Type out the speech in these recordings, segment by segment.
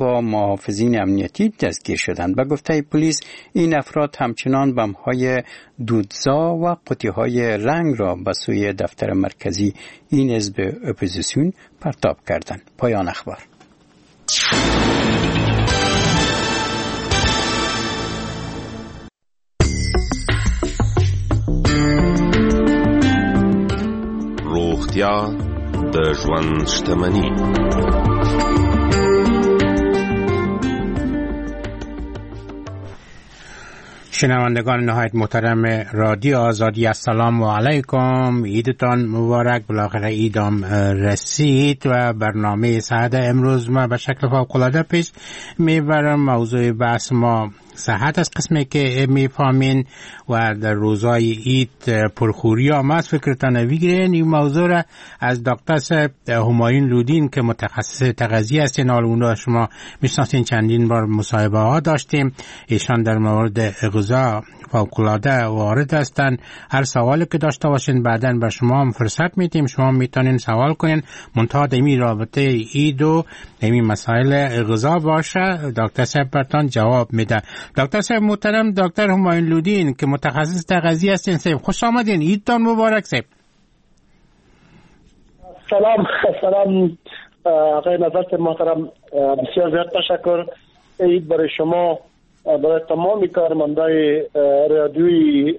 با محافظین امنیتی دستگیر شدند. به گفته پلیس این افراد همچنان بمب‌های دودزا و قطی‌های رنگ را به سوی دفتر مرکزی این حزب اپوزیسیون پرتاب کردند. پایان اخبار. روغتیا د ژوند شتمني. شنوندگان نهایت محترم رادیو آزادی، السلام علیکم. عیدتان مبارک. بالاخره عیدم رسید و برنامه صحت امروز ما به شکل فوق‌العاده پیش میبرم. موضوع بحث ما صحت از قسمی که میفهمین و در روزای عید پرخوری هم از فکرتان بگیرین. این موضوع را از دکتر صاحب همایون لودین که متخصص تغذیه هستین، حال اون شما میشناسین، چندین بار مصاحبه ها داشتیم. ایشان در مورد غذا فوق‌العاده وارد هستن. هر سوالی که داشته باشین بعداً به شما هم فرصت میدیم، شما میتونین سوال کنین. منتها دمی رابطه عید و دمی مسائل غذا باشه، دکتر صاحب برتان جواب میده. دکتر صاحب محترم، دکتر همایون لودین که متخصص تغذیه هستین، صاحب خوش آمدین. عیدتان مبارک صاحب. سلام آقای نظرت محترم، بسیار زیاد تشکر. عید برای شما، برای تمامی کارمندای رادیوی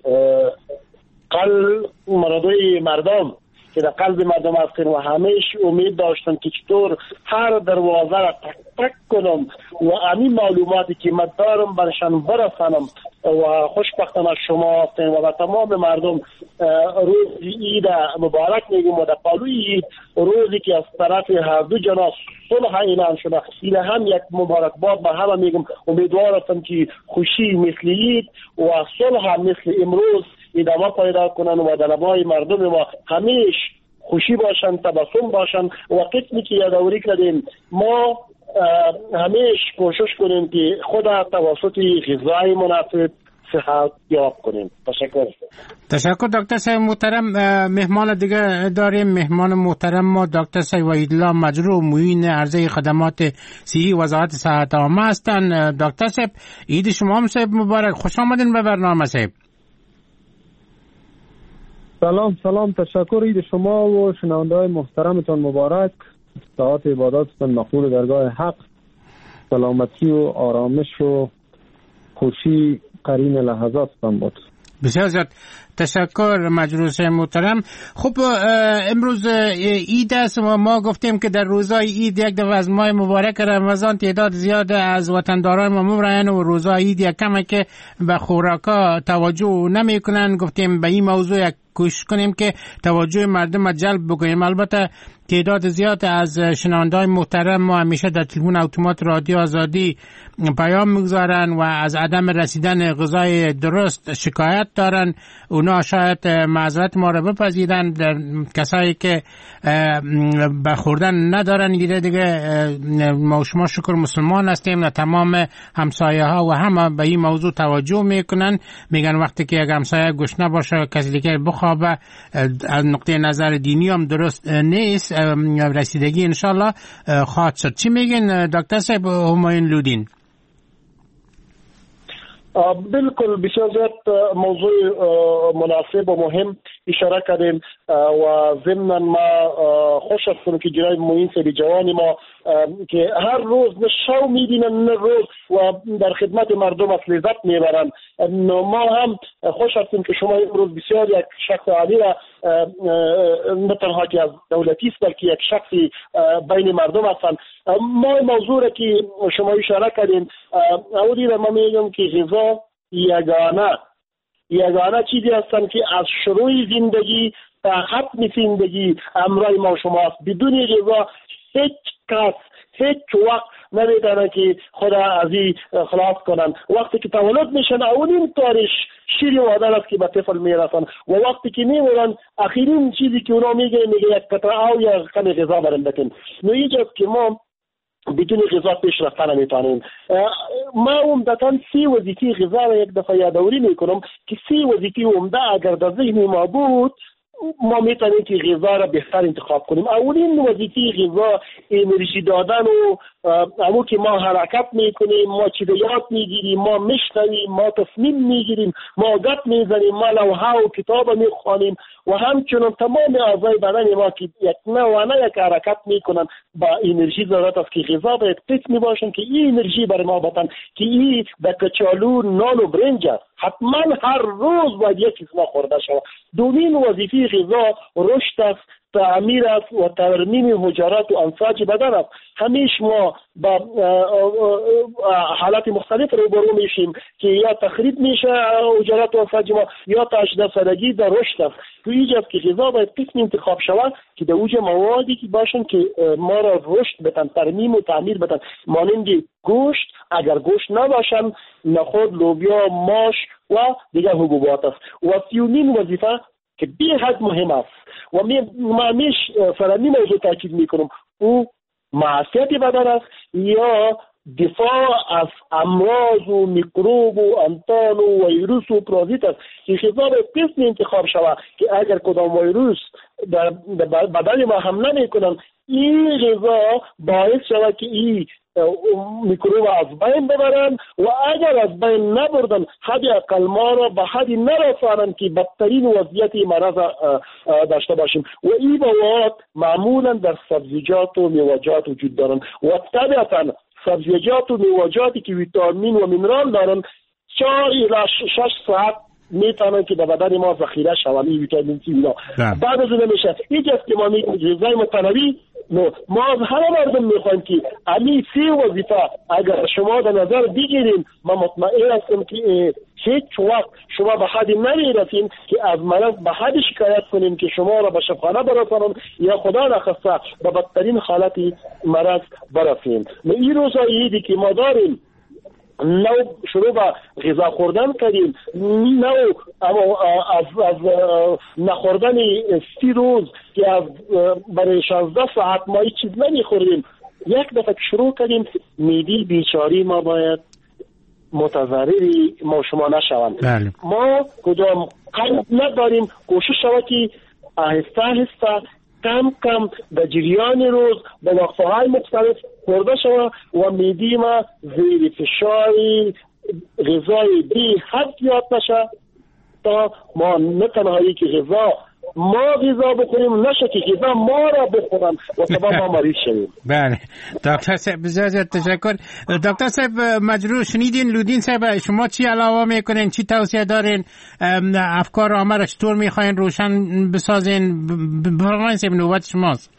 رادیوی مردم که در قلب مردم هستین و همیشه امید داشتن که چطور هر دروازه را تک کنم و همین معلوماتی که من دارم برشان برسانم و خوشبختانه شما هستین و به تمام مردم روز عید مبارک میگم و در پالوی عید روزی که از طرف هر دو جناح صلح اعلان شده، این هم یک مبارکباد به همه میگم. امیدوار هستم که خوشی مثل عید و صلح مثل امروز ادامه پیدا کنن و در لبای مردم ما همیشه خوشی باشن، تبسم باشن و قسمی که یادآوری کردیم ما همیشه کوشش کنیم که خود توسط غذای مناسب صحت یاب کنیم. تشکر دکتر صاحب محترم. مهمان دیگه داریم، مهمان محترم ما دکتر صاحب وحیدالله مجروح، معین عرضه خدمات صحی وزارت صحت عامه هستند. دکتر صاحب عید شما هم صاحب مبارک، خوش آمدین به برنامه صاحب. سلام، تشکر. عید شما و شنونده‌های محترمتان مبارک. ساعت عباداتتان مقبول درگاه حق. سلامتی و آرامش و خوشی قرین لحظاتتان بود. بسیار زیاد تشکر مجروح محترم. خب امروز عید است و ما گفتیم که در روزهای عید یک دفعه از ماه مبارک رمضان تعداد زیاد از وطنداران ما مبرن و روزهای عید یک کمه که به خوراکا توجه نمی کنن. گفتیم به این موضوع کوشش کنیم که توجه مردم جلب بکنیم. البته تعداد زیاد از شنونده‌های محترم ما همیشه در تلفن اتومات رادیو آزادی پیام میگذارن و از عدم رسیدن غذای درست شکایت دارن. اونا شاید معذرت ما را بپذیرن. کسایی که به خوردن ندارن دیگه ما شما شکر مسلمان هستیم و تمام همسایه ها و همه به این موضوع توجه میکنن. میگن وقتی که یک همسایه گشنه باشه کسی دیگه بخوابه، از نقطه نظر دینی هم درست نیست. رسیدگی انشالله خواهد شد. چی میگن دکتر صاحب همایون لودین؟ بالکل بسیار زیاد موضوع مناسب و مهم اشاره کردیم و ضمناً ما خوش هستم که جناب معین صاحب جوانی ما که هر روز نه شو میبینن نه روز و در خدمت مردم از لذت میبرن. ما هم خوش هستیم که شما امروز بسیار یک شخص عالی را نه تنها که از دولتی است بلکه یک شخصی بین مردم هستند. ما موضوع را که شما اشاره کردین اولی را ما میگم که غذا یگانه چیزی هستند که از شروع زندگی تا ختم زندگی همراه ما شما است. بدون غذا هیچ کس هیچ وقت نمیتونه که خدا از این خلاص کنن. وقتی که تولد میشن اولین کارش شیر و عدل است که به طفل میرسن و وقتی که میمونن آخرین چیزی که اونا میگه یک قطعه آب یا کمی غذا برام بکن. نو اینجاست که ما بدون غذا پیش رفتن نمیتونیم. ما عمدتاً 3 وظیفه غذا را یک دفعه یادآوری میکنم که 3 وظیفه عمده اگر در ذهن ما بود ما میتونیم که غذا را بهتر انتخاب کنیم. اولین وظیفه غذا انرژی دادن و همون که ما حرکت میکنیم، ما چیزیات میگیریم، ما میشنویم، ما تصمیم میگیریم، ما گپ میزنیم، ما لوحه و کتاب میخوانیم و همچنین تمام اعضای بدن ما که یک حرکت میکنن با انرژی ضرورت است که غذا باید قسمی باشن که این انرژی برای ما بدن که این به کچالو، نان و برنج است. حتما هر روز باید یک چیز ما خورده شود. دومین وظیفه غذا رشد است، تعمیر است و ترمیم حجرات و انساج بدن است. همیش ما با حالات مختلف روبرو میشیم که یا تخریب میشه حجرات و انساج ما یا تا 18 سالگی در رشد است. تو اینجاست که غذا باید قسم انتخاب شود که در اوج موادی که باشن که ما را رشد بدن، ترمیم و تعمیر بدن، مانند گوشت، اگر گوشت نباشن، نخود، لوبیا، ماش و دیگر حبوبات است. و سیومین وظیفه که بی حد مهم است و ما همیش فرمی موضوع تاکید میکنم، او معافیت بدن است یا دفاع از امراض و میکروب و انتان و ویروس و پرازیت است که غذا به قسم انتخاب شود که اگر کدام ویروس در بدن ما حمله میکنن، این غذا باعث شود که این میکروب از بین ببرن و اگر از بین نبردن حد اقل ما را به حدی نرسانن که بدترین وضعیت مرض داشته باشیم. و این مواد معمولا در سبزیجات و میوه‌جات وجود دارن و طبیعتا سبزیجات و میوه‌جاتی که ویتامین و مینرال دارن 4 الی 6 ساعت میتونن که در بدن ما ذخیره شوند. این ویتامین سی اینا بعد از اون میشه اینجاست که ما میگیم غذای متنوع. ما از همه مردم میخوایم که امی سی وظیفه اگر شما در نظر بگیریم، ما مطمئن هستم که هیچ وقت شما به حدی نمیرسیم که از مرض به حدی شکایت کنیم که شما را به شفاخانه برسانم یا خدا نخواسته به بدترین حالت مرض برسیم. این روزهای عیدی که ما داریم نو شروع به غذا خوردن کردیم، نو از نخوردن 30 روز که از برای 16 ساعت ما هیچ چیز نمیخوردیم، یک دفعه شروع کردیم میدی بیچاری ما باید متضرری ما شما نشوند. ما کدام قلب نداریم، کوشش شود که آهسته آهسته کم کم در جریان روز به وقفه های مختلف خورده شود و میدی ما زیر فشار غذای بی حد زیاد نشه تا ما نه تنهایی که ما غذا بخوریم نشه که غذا ما را بخورن و سبب ما مریض شویم. بله دکتر صاحب بسیار تشکر. دکتر صاحب مجروح، شنیدین لودین صاحب، شما چی علاوه میکنین، چی توصیه دارین، افکار عامه را چطور میخواین روشن بسازین؟ بفرمایید صاحب، نوبت شماست.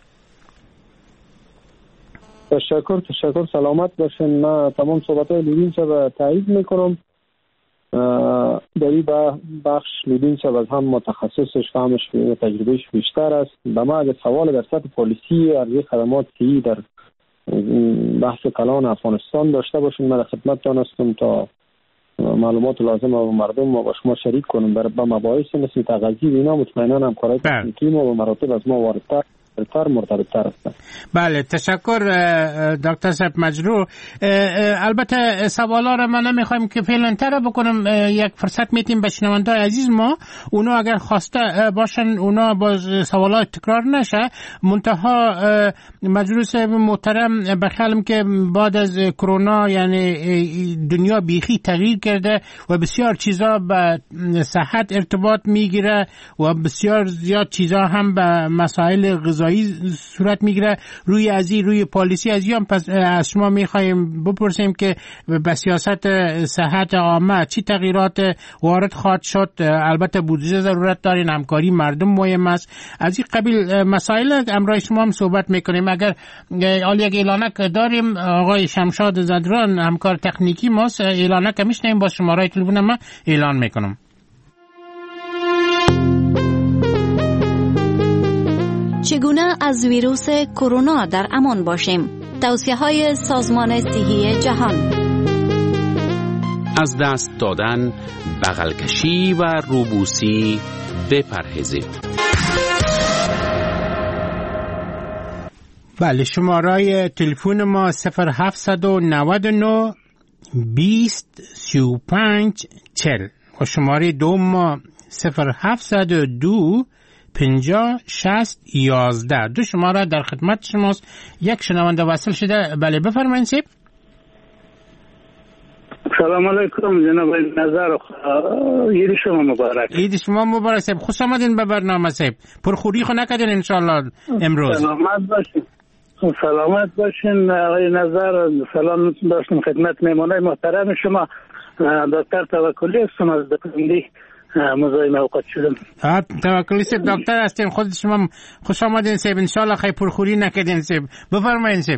تشکر سلامت باشین. من تمام صحبت‌های لودین صاحب تایید میکنم. در این بخش لودین صاحب از هم متخصصش، فهمش و تجربهش بیشتر است. به ما اگر سوال در سطح پالیسی ارزی خدمات که در بحث کلان افغانستان داشته باشین، من در خدمتتان هستم تا معلومات لازم و مردم ما با شما شریک کنم. برای مباحث مثل تغذیه و اینا مطمئنا همکارای تکنیکی ما و مراتب از ما واردتر مرتبط‌تر هستند. بله تشکر دکتر صاحب مجروح. البته سوالا رو ما نمیخوایم که فعلا تر بکنم، یک فرصت میتیم به شنونده‌های عزیز ما، اونا اگر خواسته باشن اونا باز سوالات تکرار نشه. منتها مجروح صاحب محترم بخیالم که بعد از کرونا یعنی دنیا بیخی تغییر کرده و بسیار چیزا به صحت ارتباط میگیره و بسیار زیاد چیزا هم به مسائل غذایی صورت میگیره. روی پالیسی پس از شما میخوایم بپرسیم که به سیاست صحت عامه چی تغییرات وارد خواهد شد. البته بودجه ضرورت دارین، همکاری مردم مهم است، از این قبیل مسائل امروز شما هم صحبت میکنیم. اگر یک اعلانک داریم، آقای شمشاد زدران همکار تکنیکی ماست، اعلانک میشنیم با شماره تلفن ما اعلان میکنم. چگونه از ویروس کرونا در امان باشیم؟ توصیه‌های سازمان صحی جهان: از دست دادن، بغل کشی و روبوسی بپرهیزید. بله، شماره تلفن ما 0799 20 35 40 و شماره دوم ما 0702 50-60-11. دو شماره در خدمت شماست. یک شنونده وصل شده. بله بفرمایید سیب. سلام علیکم جناب نظر، عید شما مبارک. عید شما مبارک سیب. خوش آمدین به برنامه سیب. پرخوری خو نکردین انشالله امروز. سلامت باشین. سلامت باشین آقای نظر. سلام داشتم خدمت مهمانای محترم شما. دکتر توکلی هستم از دکتری مزاحم اوقات شدم. توکلی سیب دکتر هستین. خود شما خوش آمدین سیب. انشالله خیلی پرخوری نکردین سیب. بفرمایید سیب.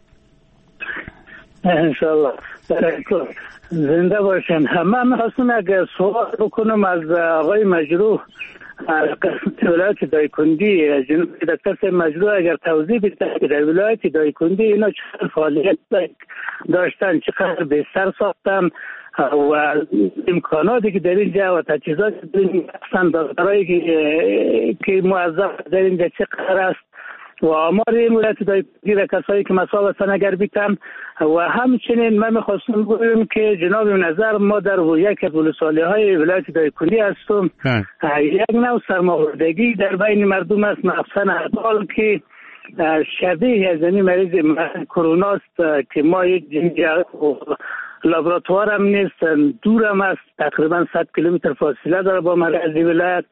انشالله زنده باشین. من میخواستم اگر سوال بکنم از آقای مجروح قسمت ولایت دایکندی. جناب دکتر صاحب مجروح اگر توضیح بده که در ولایت دایکندی اینا چقدر فعالیت داشتن، چقدر بستر ساختن و امکاناتی که در اینجا و تجهیزاتی در اینجا دکترایی که موظف در اینجا چقدر است و آمار این ولایت دایکندی و کسایی که مصاب سنگر بیتن. و همچنین من میخواستم بگویم که جناب نظر ما در یک از ولسوالی های ولایت دایکندی هستم. یک نوع سرماخوردگی در بین مردم است، نفسن احوال که شبیه از این مریض کرونا است که ما اینجا لابراتوار هم نیست، دور هم است، تقریبا 100 کیلومتر فاصله داره با مرکز ولایت.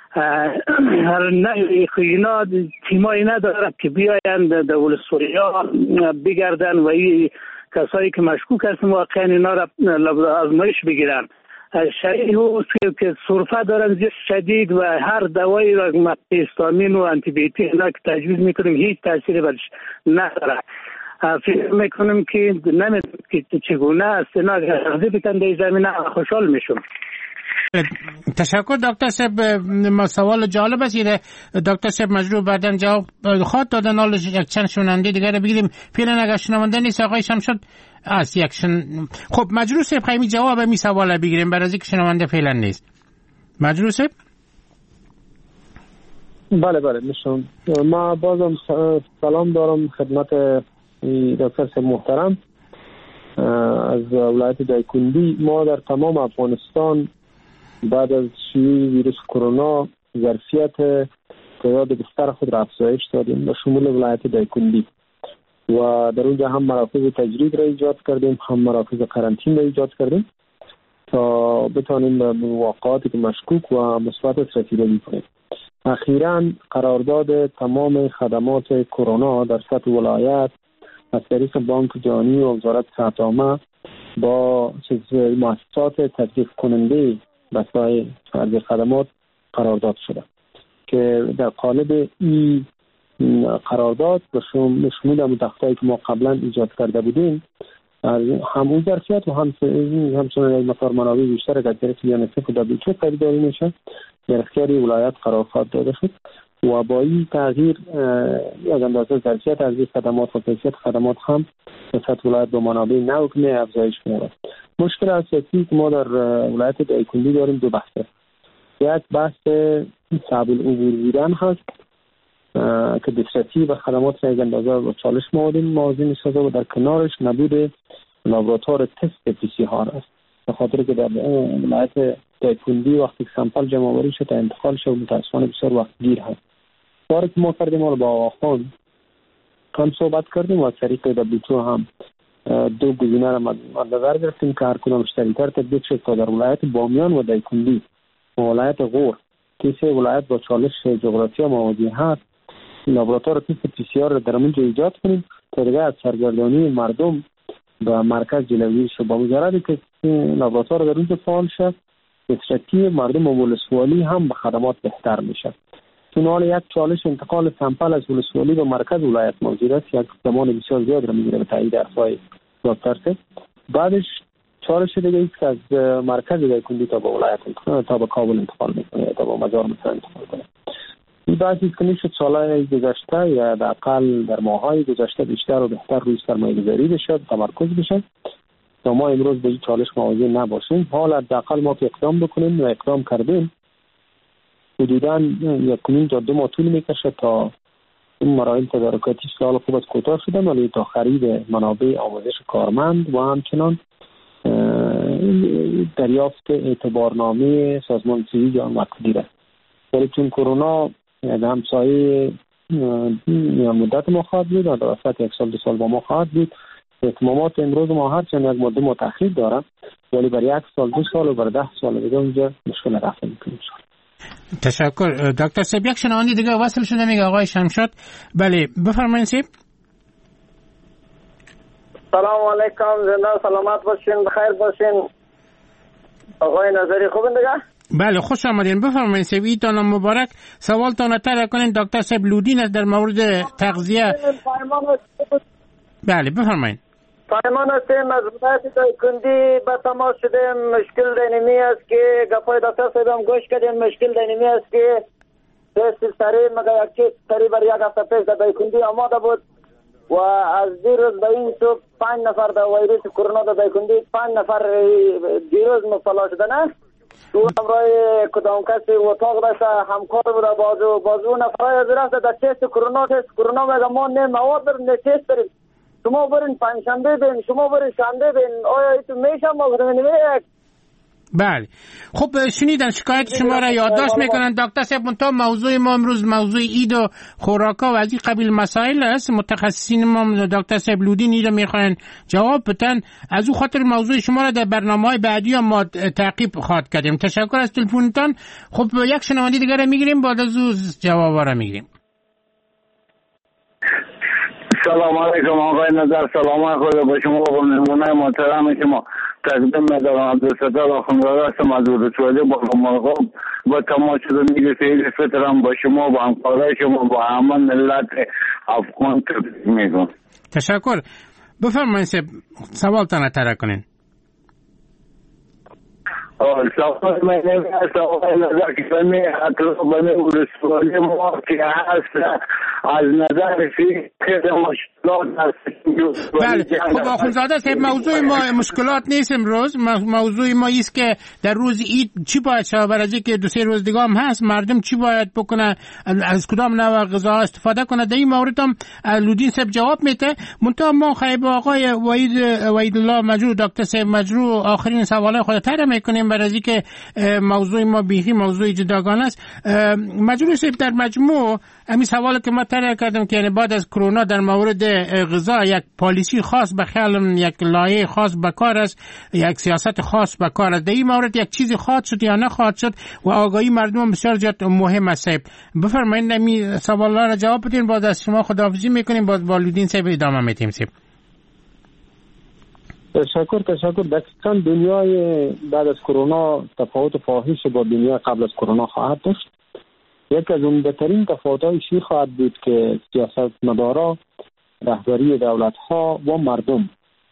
اینا تیمایی نداره که بیایند در ولسوالی‌ها بگردن و این کسایی که مشکوک هستن واقعا اینا را آزمایش بگیرن. شایع است که سرفه دارن زیاد شدید و هر دوایی را هیستامین و آنتی بیوتیک اینا که تجویز میکنیم هیچ تاثیری برش نداره. فکر میکنم که نمیدونم که چگونه است اینا اگر بتن در زمینه خوشحال میشم. تشکر دکتر صاحب. ما سوال جالب است. دکتر صاحب مجروح بعداً جواب خواهد دادن. حالا یک چند شنونده دیگر بگیریم. فعلا اگر شنونده نیست آقای شمشاد است خب مجروح صاحب خیلی جواب می سوال بگیریم برای اینکه شنونده فعلا نیست. مجروح صاحب. بله میشم. ما بازم سلام دارم خدمت دکتر صاحب محترم از ولایت دایکندی. ما در تمام افغانستان بعد از شیوع ویروس کرونا ظرفیت تعداد بستر خود را افزایش دادیم به شمول ولایت دایکندی و در اونجا هم مراکز تجرید را ایجاد کردیم، هم مراکز قرنطینه را ایجاد کردیم تا بتانیم به واقعاتی که مشکوک و مثبت رسیدگی کنیم. اخیراً قرارداد تمام خدمات کرونا در سطح ولایت از طریق بانک جهانی و وزارت صحت عامه با مؤسسات تطبیق کننده وسایل عرضه خدمات قرارداد شده که در قالب این قرارداد به شمول متخصصایی که ما قبلا ایجاد کرده بودیم هم اون ظرفیت و همچنین یک مقدار منابع بیشتر در طریق یونیسف و WHO خریداری میشه در اختیار ولایت قرار خواهد داده شد و با این تغییر یک اندازه ظرفیت عرضه خدمات و کیفیت خدمات هم به سطح ولایت با منابع نو افزایش می‌یابد. مشکل اساسی که ما در ولایت دایکندی داریم دو بحثه. یک بحث صعب العبور بودن هست که دسترسی به خدمات یک اندازه و چالش موازی می‌سازه و در کنارش نبود لابراتوار تست PCR است. به خاطر که در ولایت دایکندی وقتی سامپل جمع آوری شد تا انتقال شد متأسفانه بسیار وقت گیر هست. کاری که ما کردیم با آقاخان هم صحبت کردیم و از طریق WHO هم دو گزینه را مد نظر گرفتیم که هر کدامش سریع‌تر تطبیق شد تا در ولایت بامیان و دایکندی و ولایت غور که سه ولایت با چالش جغرافیایی مواجه هست لابراتوار تست PCR را در اونجا ایجاد کنیم تا دیگه از سرگردانی مردم به مرکز جلوگیری شد. با مجردی که لابراتوار در اونجا فعال شد دسترسی مردم و ولسوالی هم به خدمات بهتر میشه. چون حال یک چالش انتقال سامپل از ولسوالی به مرکز ولایت موجود است، یک زمان بسیار زیاد را میگیره به تایید حرفای دکتر صاحب. بعدش چالش دیگه ایست که از مرکز دایکندی تا به ولایت تا به کابل انتقال میکنه تا به مزار مثلا انتقال کنه. این بحثی که میشه سالهای گذشته یا حداقل در ماههای گذشته بیشتر و بهتر روی سرمایه‌گذاری بشه، تمرکز بشه تا ما امروز به این چالش مواجه نباشیم. حالا حداقل ما که اقدام بکنیم و اقدام کردیم حدوداً 1.5 تا 2 ماه طول میکشه تا این مراحل تدارکاتی سال خوب از کوتاه شدن ولی تا خرید منابع آموزش کارمند و همچنان دریافت اعتبارنامه سازمان سیوی جان وقت دیره. ولی چون کرونا همسایه مدت ما خواهد بود و در وسط 1 سال 2 سال با ما خواهد بود. احتمامات امروز ما هرچند یک مدت متأخر دارم، ولی برای 1 سال 2 سال و برای 10 سال دیگه اونجا مشکل رفع میکنیم. تشکر دکتر صاحب. یک شنونده دیگه وصل شده، میگه آقای شمشاد. بله بفرمایید صاحب. سلام علیکم، زنده سلامت باشین، بخیر باشین. آقای نظری خوبین دیگه؟ بله خوش آمدین. بفرمایید صاحب، ایتان مبارک. سوالتان طرح کنین. دکتر صاحب لودین است در مورد تغذیه. بله بفرمایید. پایمان هستیم از ولایت دایکنډي به تماس شدیم. مشکل دینمی است که گپای دکتر صاحب هم گوش کردیم. مشکل دینمی است که تست سریع مگه یک چیز سریع برای 1 هفته پیش در دایکنډي آماده بود و از دیروز به این تو 5 نفر در ویروس کرونا در دایکنډي 5 نفر دیروز مبتلا شدن. تو همراه کدام کسی اتاق داشته همکار بود بازو نفرای از رفته در تست کرونا مگه ما نه مواد داریم تست داریم. شما برین پنجشنبه بین، شما برین شنبه بین، آیا ایتو میشه ما برین؟ بله خب شنیدن شکایت شما را یادداشت میکنن دکتر صاحب. منتها موضوع ما امروز موضوع عید و خوراکا و از این قبیل مسائل است. متخصصین ما دکتر صاحب لودین اینو میخواین جواب بدن. از او خاطر موضوع شما را در برنامه‌های بعدی ما تعقیب خواهد کردیم. تشکر از تلفنتان. خب یک شنونده دیگه را میگیریم، بعد از او جوابا را میگیریم. سلام علیکم آقای نظر، سلام خدا با شما و مهمونای محترم شما. تقدیم می‌دارم عبدالستار آخوندزاده هستم از ولسوالی بالامرغاب. با تماس شده میگه عید فطر هم با شما با همکارای شما با همه ملت افغان تبریک میگم. تشکر. بفرمایید سوالتان طرح کنین. سوال من است آقای نظر که بنی اطلاع ولسوالی ما که هست از نظر فکر مشکلات هست. بله خب آخوندزاده صاحب موضوع ما مشکلات نیست امروز. موضوع ما ایست که در روز عید چی باید شود، برای که 2-3 روز دیگه هم هست مردم چی باید بکنه، از کدام نوع غذا استفاده کنه. در این مورد هم لودین صاحب جواب میده. منتها ما خیلی آقای وحید الله مجروح دکتر صاحب مجروح آخرین سوالای خود طرح میکنیم برای که موضوع ما بیخی موضوع جداگانه است. مجروح صاحب در مجموع همین سوالی که ما طرح کردم که یعنی بعد از کرونا در مورد غذا یک پالیسی خاص به خیال یک لایحه خاص به کار است، یک سیاست خاص به کار است. در این مورد یک چیزی خواهد شد یا نخواهد شد و آگاهی مردم بسیار زیاد مهم است. بفرمایید این سوالا را جواب بدین. بعد از شما خداحافظی میکنیم، بعد با لودین صاحب ادامه میدیم. تشکر. دقیقاً دنیای بعد از کرونا تفاوت فاحش با دنیا قبل از کرونا خواهد داشت. یکی از عمده‌ترین تفاوت‌های چی خواهد بود که سیاستمدارا، رهبری دولت‌ها و مردم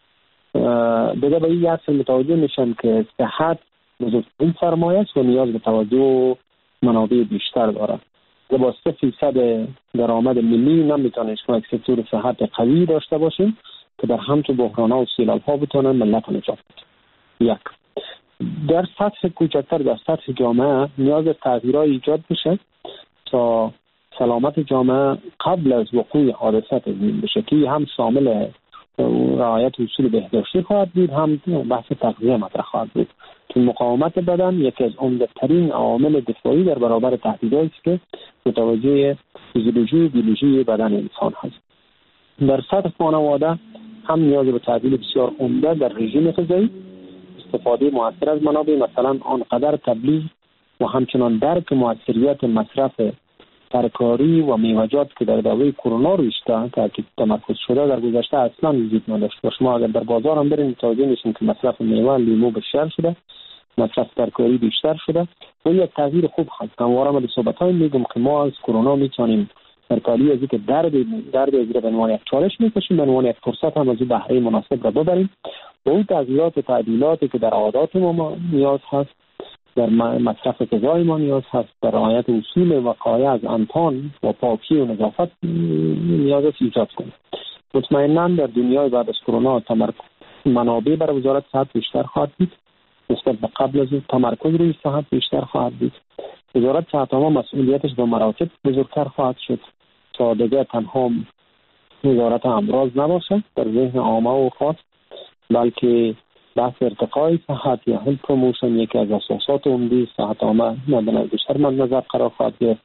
دیگه به این اصل متوجه میشن که صحت بزرگترین سرمایه است و نیاز به توجه و منابع بیشتر داره. با 3% درآمد ملی نمیتونه شما یک سکتور صحت قوی داشته باشیم که در همچون بحران‌ها و سیلاب‌ها بتونن ملت نجات بده. یک در سطح کوچکتر در سطح جامعه نیاز تغییرات ایجاد بشه تا سلامت جامعه قبل از وقوع حادثه تضمین بشه که هم شامل رعایت اصول بهداشتی خواهد بود، هم بحث تغذیه مطرح خواهد بود. که مقاومت بدن یکی از عمده‌ترین عوامل دفاعی در برابر تهدیداتی است که متوجه بیولوژی بدن انسان هست. در سطح خانواده هم نیاز به تعدیل بسیار عمده در رژیم غذایی، استفاده مؤثر از منابع مثلا آنقدر تبلیغ و همچنان درک مؤثریت مصرف ترکاری و میوه‌جات که در دوره کرونا ریشته که تمرکز شده در گذشته اصلا وجود نداشت. و شما اگر در بازار هم برین متوجه میشین که مصرف میوه لیمو بیشتر شده، مصرف ترکاری بیشتر شده و یک تغییر خوب هست. همواره من صحبت‌های میگم که ما از کرونا میتونیم در کالی از اینکه درد از به عنوان یک چالش میکشیم به عنوان یک فرصت هم از این بهره مناسب را ببریم. و اون تغییرات و تعدیلاتی که در عادات ما نیاز هست، در مصرف غذای ما نیاز هست، در رعایت اصول وقایع از انتان و پاکی و نظافت نیاز است ایجاد کنیم. مطمئناً در دنیای بعد از کرونا منابع برای وزارت صحت بیشتر خواهد بود، نسبت به قبل از تمرکز روی صحت بیشتر خواهد بود. وزارت صحت ما مسئولیتش به مراتب بزرگتر خواهد شد تا دیگه تنها وزارت امراض نباشه در ذهن عامه و خاص، بلکه بحث ارتقای صحت یا هلت پروموشن یکی از اساسات عمده صحت عامه بیشتر مد نظر قرار خواهد گرفت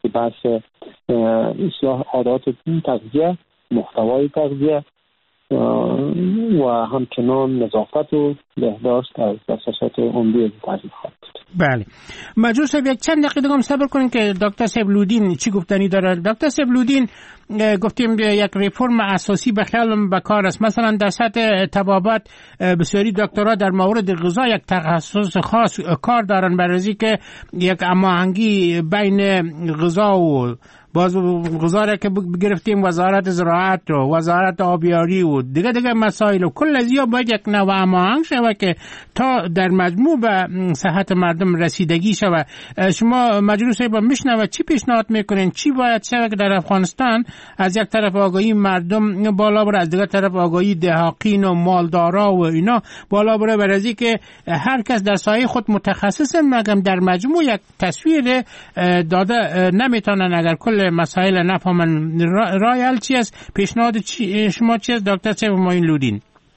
بحث اصلاح عادات تغذیه، محتوای تغذیه و همچنان نظافت و بهداشت از اساسات عمده تغذیه خواهد. بله مجروح صاحب یک چند دقیقه دیگه صبر کنین که دکتر سیبلودین چی گفتنی داره. دکتر سیبلودین گفتیم یک ریفرم اساسی به خیال به کار است. مثلا در سطح طبابت بسیاری دکترها در مورد غذا یک تخصص خاص کار دارن برای که یک هماهنگی بین غذا و باز غذا که گرفتیم وزارت زراعت و وزارت آبیاری و دیگه مسائل و کل از یا باید یک نوع هماهنگ شود که تا در مجموع به صحت مردم رسیدگی شود. شما مجروح صاحب میشنوید چی پیشنهاد میکنین چی باید شود که در افغانستان از یک طرف آگاهی مردم بالا بره، از دیگه طرف آگاهی دهقین و مالدارا و اینا بالا بره، برای که هر کس در سایه خود متخصص مگم در مجموع یک تصویر داده نمیتونن اگر کل مسائل نفهمن. رایل چی است؟ پیشنهاد شما چی است دکتر صاحب معین لودین؟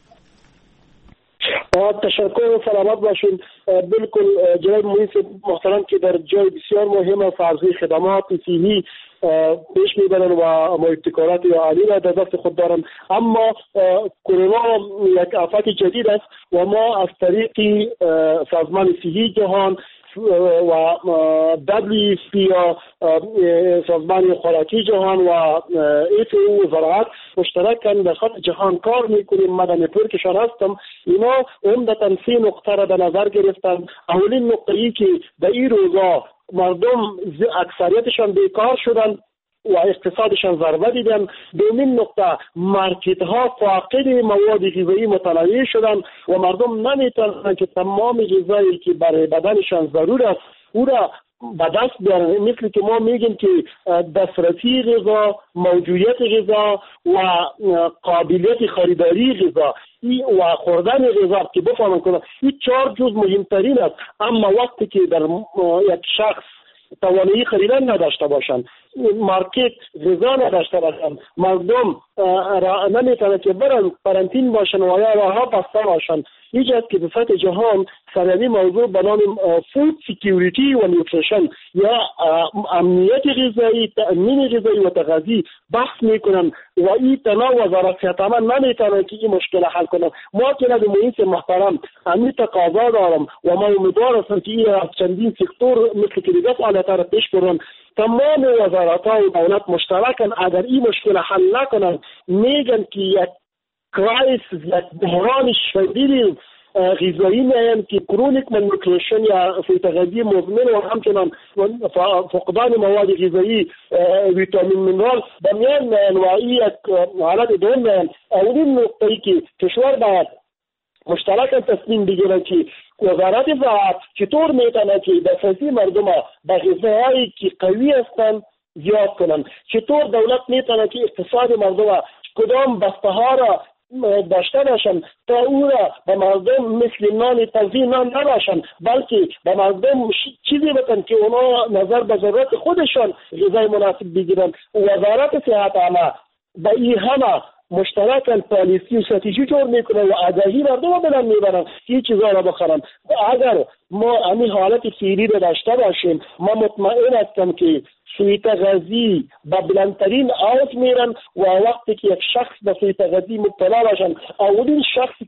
تشکر و سلامت باشین. بالکل جناب معین محترم که در جای بسیار مهم فرضی خدمات صحی پیش میبرن و ابتکارات عالی را در دست خود دارن، اما کرونا یک آفت جدید است و ما از طریق سازمان صحی جهان و WFP یا سازمان خوراکی جهان و FAO زراعت مشترکاً در خط جهان کار میکنیم. من در نتورکشان هستم. اینا عمدتاً 3 نقطه را در نظر گرفتن. اولین نقطه ای که در این روزا مردم اکثریتشان بیکار شدن و اقتصادشان ضربه دیدن. دومین نقطه مارکت ها فاقد مواد غذایی متنوع شدن و مردم نمیتونن که تمام غذایی که برای بدنشان ضرور است او را به دست بیارن. مثل که ما میگیم که دسترسی غذا، موجودیت غذا و قابلیت خریداری غذا و خوردن غذا که بفهمن کنن این 4 جز مهمترین است. اما وقتی که در یک شخص توانایی خریدن نداشته باشند، مارکت غذا نداشته باشند، مردم نمیتونن که برن قرنطین باشن و یا راهها بسته باشن. ایجاد که به سطح جهان سرانی موضوع به نام فود سکیوریتی و نیوتریشن یا امنیت غذایی، تأمین غذایی و تغذیه بحث میکنن و این تنها وزارت صحت عامه نمیتونه که این مشکل حل کنه. ما که ندیم این محترم همین تقاضا دارم و ما امیدوار هستم که این از چندین سکتور مثل که دیگه فعالیت‌ها را پیش برن. تمام وزارت‌ها و دولت مشترکن اگر این مشکل حل نکنن میگن که یک کرایس، یک بحران شدید غذایی میان که کرونیک مالنوتریشن یا فیتغذی مزمن و همچنان فقدان مواد غذایی ویتامین منرال بمیان میان و این یک حالت دوم میان. اولین نقطه‌ای که کشور باید مشترکاً تصمیم بگیرن که وزارت زراعت چطور میتونه که دسترسی مردم به غذاهایی که قوی هستند زیاد کنن، چطور دولت میتونه که اقتصاد مردم کدام بسته ها را داشته باشن تا او را به مردم مثل نان تازه نان نباشن، بلکه به مردم چیزی بتن که اونا نظر به ضرورت خودشان غذای مناسب بگیرن. وزارت صحت عامه به این همه مشترکاً پالیسی و استراتژی جور میکنه و آگاهی مردم رو بلند میبرن این چیزا را بخورن. اگر ما همین حالت فعلی رو داشته باشیم ما مطمئن هستم که سوی تغذی به بلندترین اوج میرن و وقتی که یک شخص به سوی تغذی مبتلا باشن اولین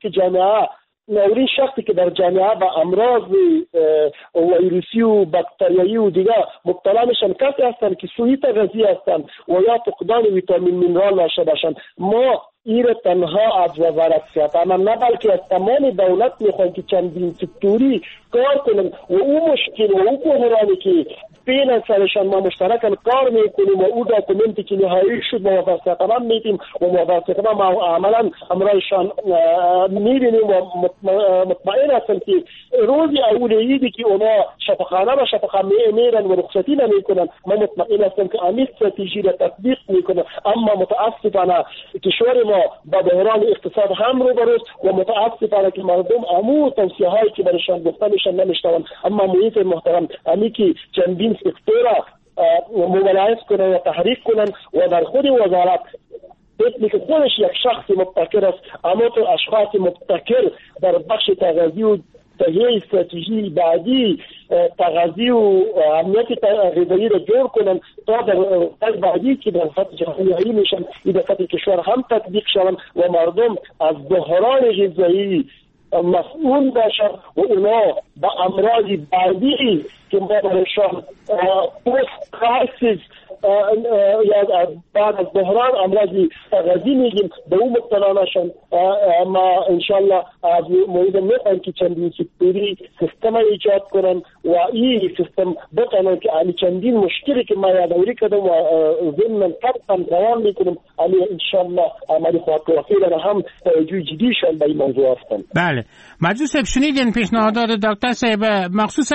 شخصی که در جامعه به امراض ویروسی و باکتریایی و دیگه مبتلا میشن کسی هستن که سوی تغذی هستن و یا فقدان ویتامین منرال داشته باشن. ما این تنها از وزارت صحت عامه نه بلکه از تمام دولت میخوایم که چندین سکتوری کار کنن و او مشکل و او بحرانی که بین سرشان ما مشترکاً کار میکنیم و او داکومنتی که نهایی شد با وزارت صحت عامه میدیم و وزارت صحت عامه عملا امرایشان میبینیم و مطمئن هستم که روزی اول عیدی که اونا شفاخانه و شفاخانه میرن و رخصتی نمیکنن ما مطمئن هستم که امی استراتژی را تطبیق میکنه. اما متاسفانه کشور ما با بحران اقتصاد هم روبروست و متاسفانه که مردم امو توصیه هایی که برشان گفته میشن نمیشنون. اما محیط محترم امی که چندین سکتور مبالغه کنن و تحریک کنن و در خود وزارت بدونی که خودش یک شخص مبتکر است اما تو اشخاص مبتکر در بخش تغذیه و تهیه استراتژی بعدی تغذیه و امنیت غذایی را جور کنن تا در بعدی که در سطح جمهوری میشن این در سطح کشور هم تطبیق شون و مردم از بحران غذایی مسئول باشن و اونا با امراض بعدی که ما برایشان پست کرایسیس یا بعد از بحران امراض غذایی میگیم به اون مبتلا نشن. اما انشالله از مورد میخوایم که چندین سکتوری سیستم ایجاد کنن و این سیستم بتونن که علی چندین مشکلی که ما یادآوری کردم و ضمن طبقا بیان میکنم علی انشالله عملی خواهد را هم توجه جدیشان به این موضوع هستن. بله مجلس صاحب شنیدین پیشنهادات دکتر صاحب مخصوصا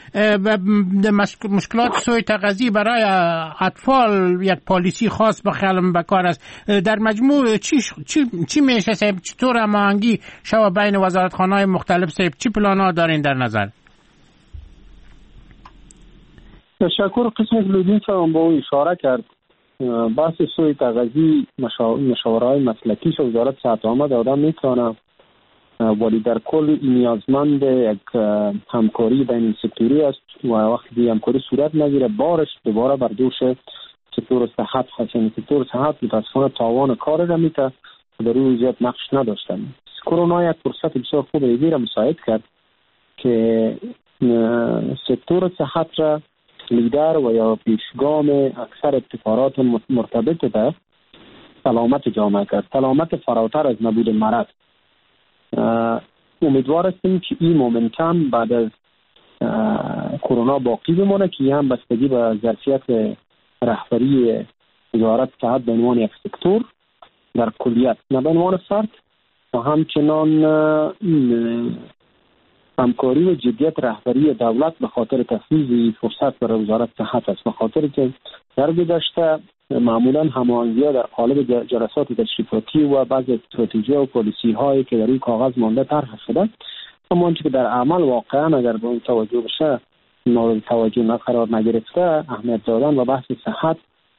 مشکلات سوء تغذیه برای اطفال یک پالیسی خاص بخلم بکار است. در مجموع چی میشه صاحب؟ چطور هماهنگی شو بین وزارتخانه‌های مختلف صاحب؟ چی پلانا دارین در نظر؟ تشکر. قسم لودین صاحب با اون اشاره کرد بحث سوء تغذیه مشاورهای مسلکیش وزارت صحت عامه آدم میتونه ولی در کل نیازمند یک همکاری بین سکتوری است و وقتی همکاری صورت نگیره بارش دوباره بر دوش سکتور صحت هست. یعنی سکتور صحت متاسفانه تاوان کار را میته و در روی زیاد نقش نداشتن. کرونا یک فرصت بسیار خوب را مساعد کرد که سکتور صحت را لیدر و یا پیشگام اکثر ابتکارات مرتبط به سلامت جامعه کرد. سلامت فراتر از نبود مرض. امیدوار هستیم که این مومنتم بعد از کرونا باقی بمونه که هم بستگی به ظرفیت رهبری وزارت صحت به عنوان یک سکتور در کلیت نه به عنوان فرد و همچنان همکاری و جدیت رهبری دولت به خاطر تفویض فرصت برای وزارت صحت است. به خاطر که در گذشته معمولا هماهنگی‌ها در قالب جلسات تشریفاتی و بعض استراتژی و پالیسی هایی که در روی کاغذ مانده طرح شده، اما آنچه که در عمل واقعا اگر به اون توجه بشه مورد توجه قرار نگرفته اهمیت دادن و بحث صحت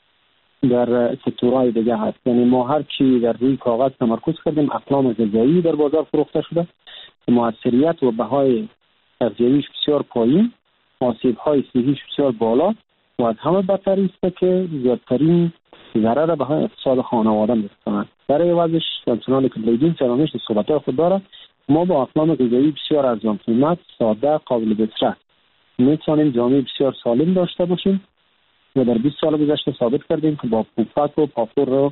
در سکتورهای دیگه هست. یعنی ما هر چی در روی کاغذ تمرکز کردیم اقلام غذایی در بازار فروخته شده، موثریت و بهای تغذیه‌ایش بسیار پایین، آسیب‌های صحیش بسیار بالا و از همه بدتر است که زیادترین ضرر به اقتصاد خانواده می‌رساند. برای عوضش همچنان که لیدین سرانش صحبت‌های خود داره، ما با اقلام غذایی بسیار ارزان قیمت، ساده، قابل دسترس می‌توانیم جامعه بسیار سالم داشته باشیم و در 20 سال گذشته ثابت کردیم که با پوپک و پاپور و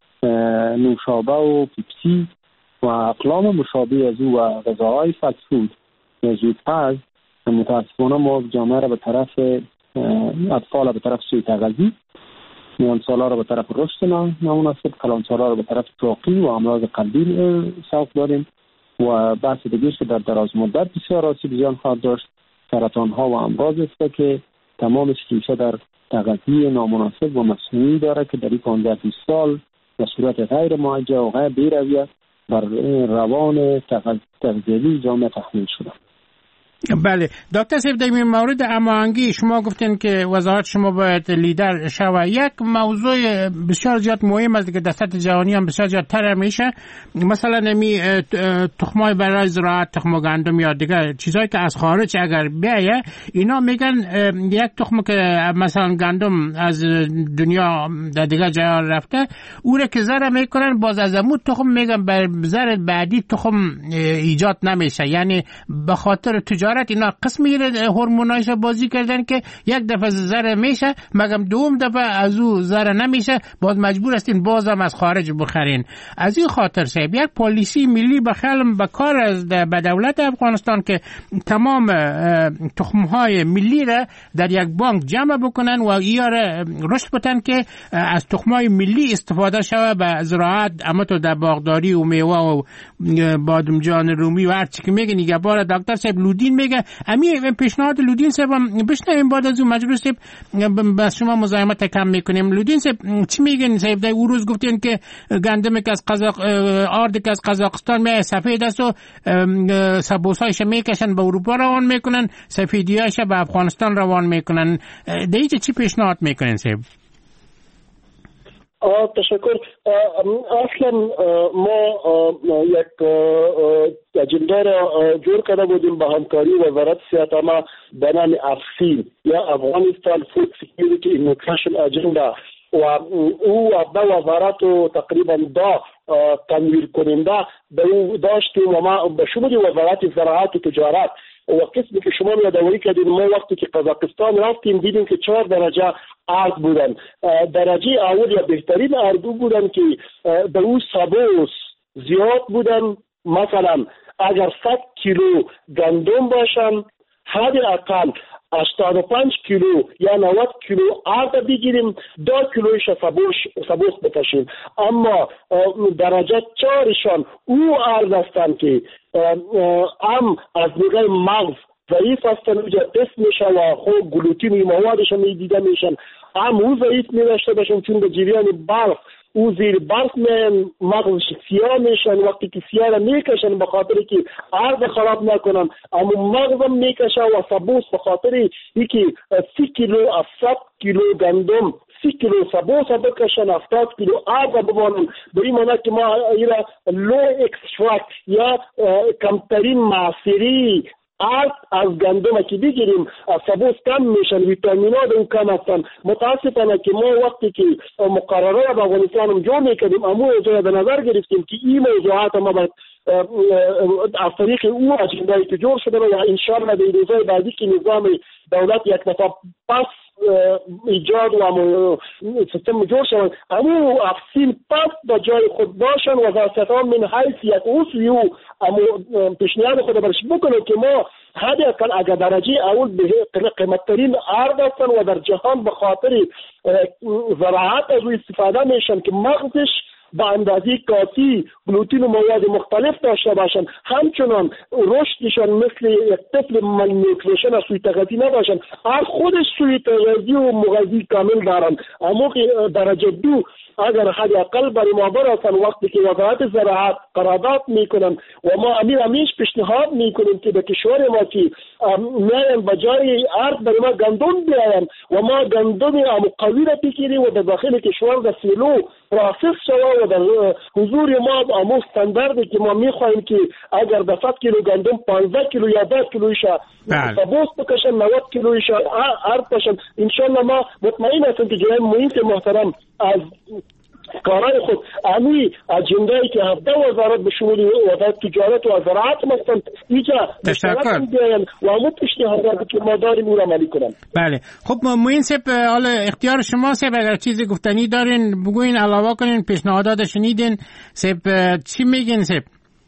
نوشابه و پیپسی و اقلام مشابه از او و غذاهای فست فود یا زودپز متاسفانه ما جامعه را به طرف اطفال را به طرف سوء تغذیه، میانسالا را به طرف رشد نامناسب، کلانسالا را به طرف چاقی و امراض قلبی سوق داریم و بحث دیگه که در دراز مدت بسیار آسیب زیان خواهد داشت. سرطان ها و امراض است که تمامش ریشه در تغذیه نامناسب و مصنوعی داره که در این 15 سال به صورت غیر موجه و غیر بی‌رویه بر روان تغذیه‌ای جامعه تحمیل شده. بله دکتر صاحب در این مورد هماهنگی شما گفتین که وزارت شما باید لیدر شود. یک موضوع بسیار زیاد مهم است که در سطح جهانی هم بسیار زیاد تر میشه، مثلا نمی تخمای برای زراعت، تخم گندم یا دیگر چیزایی که از خارج اگر بیایه اینا میگن یک تخم که مثلا گندم از دنیا در دیگر جاها رفته او را که زرع میکنن باز از امون تخم میگن بر زرع بعدی تخم ایجاد نمیشه. یعنی به خاطر تجارت اینا قسمی هورمونایش بازی کردن که یک دفعه زرع میشه مگم دوم دفعه از او زرع نمیشه، باز مجبور هستین بازم از خارج بخرین. از این خاطر صاحب یک پالیسی ملی بخلم بکار از به دولت افغانستان که تمام تخمهای ملی را در یک بانک جمع بکنن و ایاره رشد بدن که از تخمهای ملی استفاده شود به زراعت، اما تو در باغداری و میوه و بادمجان رومی و هر چی که میگن. یک بار دکتر صاحب لودین میگه همین پیشنهاد لودین صاحب بشنویم بعد از اون مجلس صاحب بس شما مزاحمت کم میکنیم. لودین صاحب چی میگن صاحب؟ در اون روز گفتین که گندم که از آرد که از قزاقستان میاد سفید است و سبوسایش میکشن به اروپا روان میکنن، سفیدیاش به افغانستان روان میکنن. دیگه چی پیشنهاد میکنین صاحب؟ تشکر. اصلا ما یک اجنده را جور کرده بودیم با همکاری وزارت صحت ما به نام افسین یا افغانستان فود سکیوریتی اینوکیشن اجنده و او به وزارت و تقریبا تنویر کننده به او داشتیم و ما به شمول وزارت زراعت و تجارت و قسمی که شما یادآوری کردید ما وقتی که قزاقستان رفتیم دیدیم که 4 درجه ارز بودن. درجه اول یا بهترین اردو بودن که به او سبوس زیاد بودن. مثلا اگر 100 کیلو گندم باشن حد اقل 85 کیلو یا 90 کیلو ارز بگیریم 2 کیلویش سبوس بکشیم. اما درجه 4شان او ارز هستند که هم از نگاه مغز ضعیف هستند اونجا تست میشه و خوب گلوتین موادش می دیده میشن. هم او ضعیف می داشته باشن چون به جریان برف او زیر برف میان مغزش سیاه میشن. وقتی که سیاه را میکشن به خاطر که ارز خراب نکنن اما مغزم میکشه و سبوس به خاطر یکی 30 کیلو از 100 کیلو گندم 30 کیلو سبوس بکشن 70 کیلو ارز بمانن. به این معنی که ما ایرا لو اکسترکت یا کمترین معصری از گندم که بگیریم سبوس کم میشن ویتامینات اون کم هستن. متاسفانه که ما وقتی که مقرره را به افغانستان جمع میکردیم اما به نظر گرفتیم که این موضوعات ما باید از طریق او اجنده‌ای که جور شده و انشاءالله در روزهای بعدی که نظام دولت یک دفعه پس ایجاد و سیستم جور شود اما افسین پس با جای خود باشن و وزارتان من حیث یک اصلی او اما پیشنهاد خود برش بکنه که ما حد اقل اگر درجه اول به قیمتترین ارز هستن و در جهان به خاطر زراعت از او استفاده میشن که مغزش با اندازه کافی گلوتین و مواد مختلف داشته باشن همچنان رشدشان مثل یک طفل مالنیوتریشن از سوی تغذی نباشن. هر خودش سوی تغذی و مغذی کامل دارن اما درجه 2 اگر حد اقل برای ما برسن وقتی که وزارت زراعت قرارداد میکنن و ما همیش پیشنهاد میکنیم که به کشور ما که میاین بجای ارز برای ما گندم بیاین و ما گندم قوی را بگیریم و در داخل کشور در سیلو پروسس شود و در حضور ما امو استانداردی که ما میخواهیم که اگر در 100 کیلو گندم 15 کیلو یا 10 کیلویش سبوس بکشن 90 کیلویش ارز باشن. انشاءالله ما مطمئن هستیم که جناب محیط محترم از کارهای خود امی اجنده‌ای که 17 وزارت به شمول وزارت تجارت و زراعت هستند اینجا تشکر و همون پیشنهاداتی که ما داریم اون عملی کنن. بله خب معین صاحب حالا اختیار شما صاحب اگر چیزی گفتنی دارین بگوین علاوه کنین پیشنهادات شنیدین صاحب چی میگین صاحب؟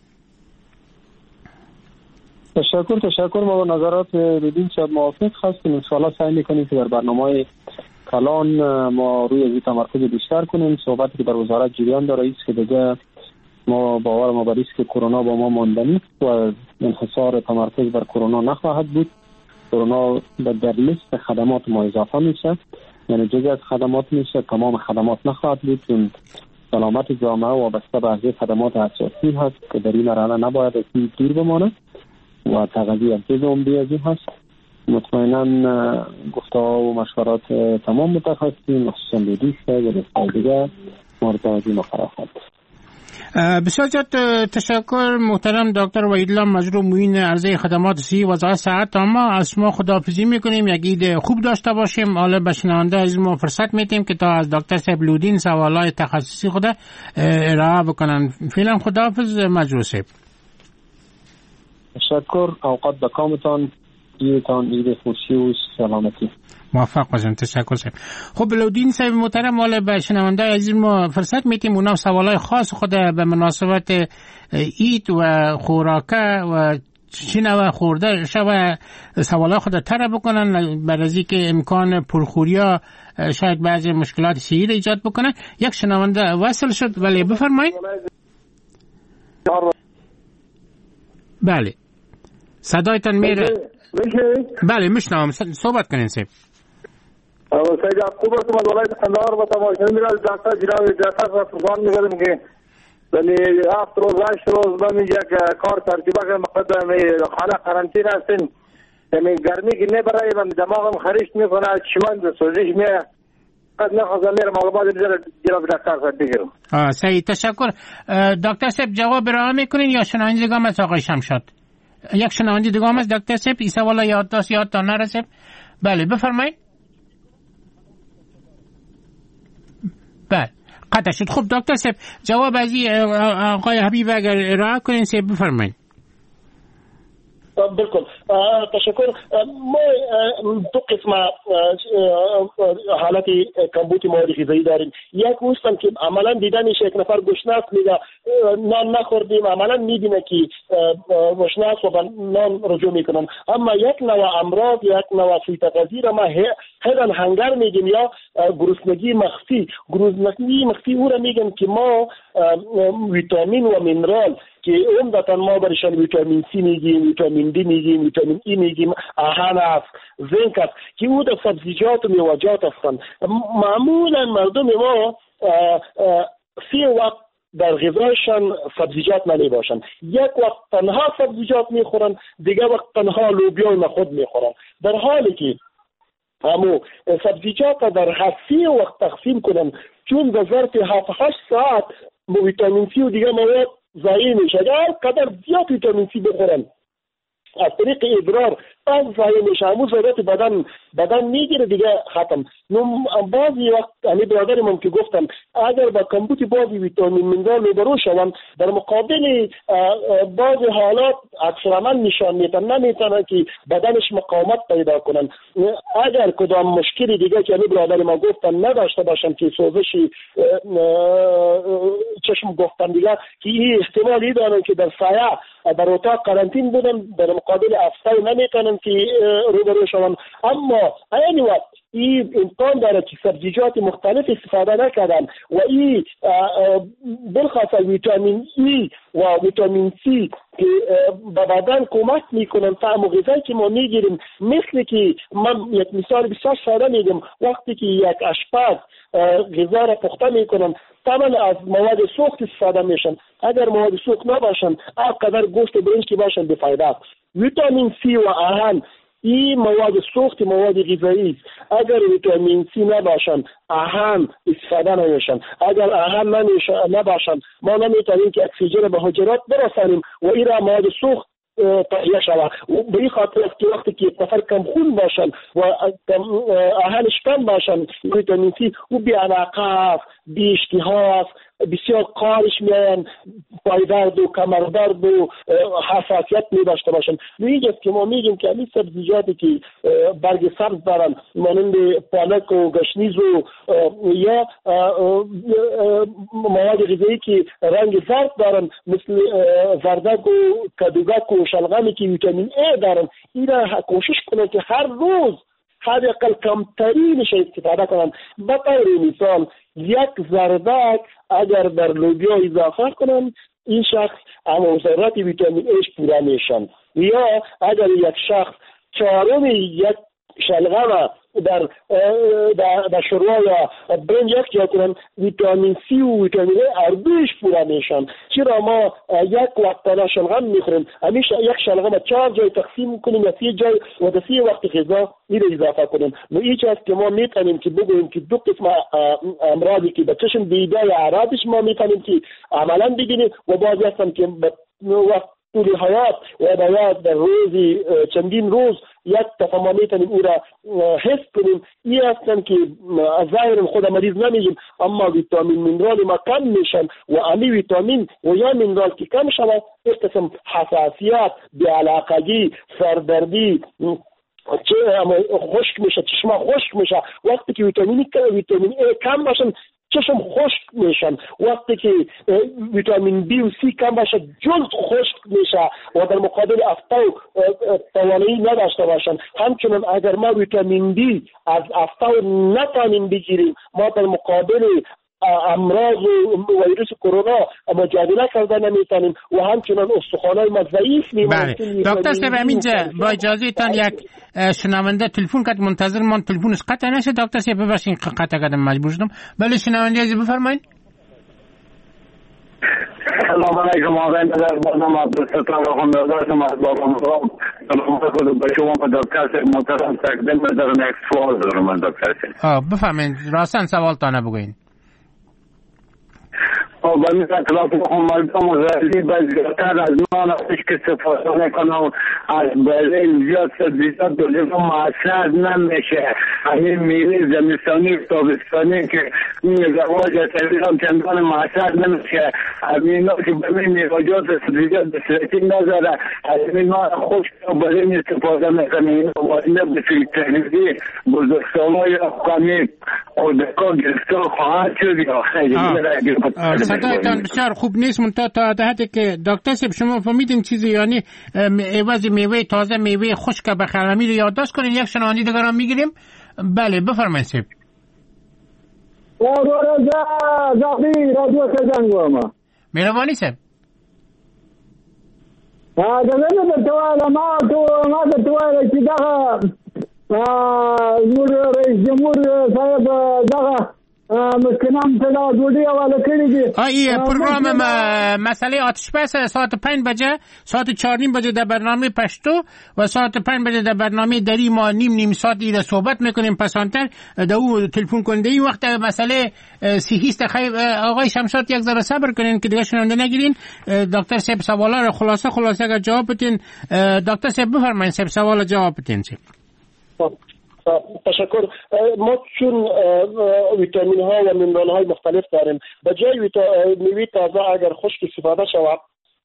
تشکر ما با نظرات رودین صاحب موافق هستیم. ان شاء الله سعی میکنیم که در برنامه کلان ما روی این تمرکز بیشتر کنیم. صحبتی که در وزارت جریان داره است که دیگه ما باور ما بر است که کرونا با ما ماندنی و انحصار تمرکز بر کرونا نخواهد بود. کرونا در لیست خدمات ما اضافه میشه، یعنی جزء از خدمات میشه، تمام خدمات نخواهد بود. چون سلامت جامعه وابسته به هذه خدمات اساسی هست که در این مرحله نباید از این دور بمانه و تغذیه جزء عمده از این هست. مطمئنا گفته‌ها و مشورات تمام متخصصین مخصوصا لیدیست و رسای دیگر مورد توجه ما قرار خواهد. بسیار زیاد تشکر محترم دکتر وحیدالله مجروح معین عرضه خدمات صحی وزارت صحت. ما از شما خداحافظی میکنیم، یک عید خوب داشته باشیم. حالا به شنونده از ما فرصت میدیم که تا از دکتر صاحب لودین سوالای تخصصی خود ارائه بکنن. فعلا خداحافظ مجروح صاحب. تشکر، اوقات بکامتان، ایدتان عید خوشی و سلامتی. موفق باشین. تشکر صاحب. خب لودین صاحب محترم حالا به شنونده عزیز ما فرصت میدیم اونا سوالای خاص خود به مناسبت عید و خوراکه و چینه و خورده شب سوالای خود طرح بکنن برای که امکان پرخوریا شاید بعضی مشکلات صحی ایجاد بکنه. یک شنونده وصل شد ولی بفرمایید. بله صدایتان میره. بله میشنوم، صحبت کنین صاحب. سید یعقوب هستم از ولایت قندهار و تماشاگیر میرم دکتر جناب جعفر را فرمان می‌گردم که ولی 7 روز 8 روز من یک کار ترتیب کردم مقدم خانه قرنطینه هستیم. یعنی گرمی که نه برای من دماغم خریش میکنه، چشمان سوزش میاد قد نخواستم میرم معلومات جناب دکتر صاحب بگیرم. صحیح، تشکر. دکتر صاحب جواب ارائه میکنین یا شنونده دیگه از آقای شمشاد؟ یک شنونده دیگه هم از دکتر صاحب ایسا والا یادتان نرسه. بله بفرمایید. بله قطع شد. خب دکتر صاحب جواب از آقای حبیب اگر ارائه کنین صاحب بفرمایید. بالکل تشکر. ما دو قسم حالت کمبود مواد غذایی داریم. یک هستن که عملا دیده میشه یک نفر گشنه میگه نان نخوردیم، عملا میبینه که گشنه است و به نان رجوع میکنن. اما یک نوع امراض، یک نوع سوءتغذی را ما هدن هنگر میگیم یا گرسنگی مخفی. گرسنگی مخفی او را میگن که ما ویتامین و مینرال که عمدتا ما برشان ویتامین سی میگیم، ویتامین دی میگیم، ویتامین ای میگیم، آهن است، زنک است که او در سبزیجات و میوه‌جات هستند. معمولا مردم ما 3 وقت در غذایشان سبزیجات نمی باشند. یک وقت تنها سبزیجات میخورن، دیگه وقت تنها لوبیا و نخود میخورن، در حالی که همو سبزیجات در 3 وقت تقسیم کنن، چون در ظرف 7-8 ساعت ویتامین سی و دیگه مواد ضایع میشه. اگر قدر زیاد ویتامین سی بخورن از طریق ادرار پس ضایع میشه، همون ضرورت بدن میگیره دیگه ختم. بعضی وقت یعنی برادرم که گفتم اگر با کمبود بعضی ویتامین مینرال روبرو شوند، در مقابل بعضی حالات عکس‌العمل نشان میدن، نمیتونن که بدنش مقاومت پیدا کنن. اگر کدام مشکلی دیگه که یعنی برادر ما گفتن نداشته باشن که سوزش چشم گفتن دیگه که این احتمالی دارن که در سایه در اتاق قرنطین بودن، در مقابل افسای نمیتونن که روبرو شوند. اما این وقت این امکان داره که سبزیجات مختلف استفاده نکردن و این بالخاص ویتامین ای و ویتامین سی که به بدن کمک میکنن. طعم و غذایی که ما میگیریم مثل که من یک مثال بسیار ساده میگم، وقتی که یک آشپز غذا را پخته میکنن تمام از مواد سوخت استفاده میشن. اگر مواد سوخت نباشن هرقدر گوشت برنج که باشن بفایده است. ویتامین سی و آهن این مواد سوخت مواد غذایی است. اگر ویتامین سی نباشن آهن استفاده نمیشن. اگر آهن نباشن ما نمیتونیم که اکسیژن به حجرات برسانیم و این را مواد سوخت تهیه شود. به این خاطر است که وقتی که نفر کم خون باشن و آهنش کم باشن ویتامین سی او بی علاقه است، بی اشتها است، بسیار قارش میان، پایدرد و کمردرد و حساسیت می داشته باشن. اینجا است که ما میگیم که این سبزیجاتی که برگ سبز دارن مانند پالک و گشنیز و یا مواد غذایی که رنگ زرد دارن مثل زردک و کدوگک و شلغمی که ویتامین ای دارن، این را کوشش کنن که هر روز حداقل کمترینش استفاده کنن. به طور مثال یک زردک اگر در لوبیا اضافه کنن این شخص اما ضرورت ویتامین ایش پورا میشن. یا اگر یک شخص 4 یک شلغم در شوروا یا برنج یک جا کنن ویتامین سی و ویتامین ای اردویش پورا میشن. چرا ما یک وقت شلغم میخوریم همیشه یک شلغم 4 جای تقسیم کنیم یا 3 جای و در 3 وقت غذا این اضافه کنیم. هیچ است که ما میتونیم که بگوییم که دو قسم امراضی که به چشم دیده یا اعراضش ما میتونیم که عملا ببینیم و بعضی هستن که وقت طول حیات و باید در روزی چندین روز یک دفعه ما میتونیم او را حس کنیم. این هستن که از ظاهر خود مریض نمیگیم اما ویتامین مینرال ما کم میشن و امی ویتامین و یا مینرال که کم شود یک قسم حساسیت، بی‌علاقگی، سردردی خشک میشه، چشم خشک میشه. وقتی که ویتامین ای کم باشن چشم خشک میشن. وقتی که ویتامین بی و سی کم باشه جلد خشک میشه و در مقابل افتاو توانایی نداشته باشن. همچنین اگر ما ویتامین دی از افتاو نتانیم بگیریم ما در مقابل امراض و ویروس کرونا مجادله کردن نمیتونیم و همچنین استخوان‌های ما ضعیف میمونن. دکتر صاحب همینجا با اجازهتان یک شنونده تلفن کرد منتظر من تلفنش قطع نشه. دکتر صاحب ببخشید قطع کردم مجبور شدم. بله شنونده عزیز بفرمایید. سلام علیکم آقای در برنامه عبدالستار خواندار شما از بابا مقام سلام خود به شما و دکتر محترم تقدیم بدارم. یک سوال دارم من دکتر. بفهمین راستن سوالتانه بگوین. با این اطلاف مردم و غیلی بزرگتر از ما نفتش که استفاده نکنم از برین زیاد سبزیجات دلیفه معصر نمیشه. همین میوه زمستانی تابستانی که زواج تبیرم چندان معصر نمیشه. همین ها که برین میوجات سبزیجات بسرعتی نذاره. همین ها خوش برین استفاده نکنیم. وانده بسید تحریزی بزرگسالای افغانی خودکا گرفتار خواهد شد یا خیلی صدایتان بسیار خوب نیست منتها تا حدی که دکتر صاحب شما فهمیدین چیزی یعنی عوض میوه تازه میوه خشک بخرم رو یادداشت کنین یک شنوندی دیگر هم میگیریم. بله بفرمایید صاحب. مهربانی صاحب. رئیس جمهور صاحب مسکنم تلا دوڑی حواله کړی دي. پروگرام مسئله آتش بس ساعت 5 بجه ساعت 4:30 بجه در برنامه پشتو و ساعت 5 بجه در برنامه دری ما نیم ساعت ایره صحبت میکنیم. پسانتر در او تلفن کننده این وقت مسئله صحیست. خیلی آقای شمشاد یک ذره صبر کنین که دیگه شنونده نگیرین. دکتر صاحب سوالا رو خلاصه اگر جواب بدین. دکتر صاحب بفرمایید صاحب سوال جواب بدین. تشکر. ما چون ویتامین ها و منرال های مختلف داریم به جای میوه تازه اگر خشک استفاده شود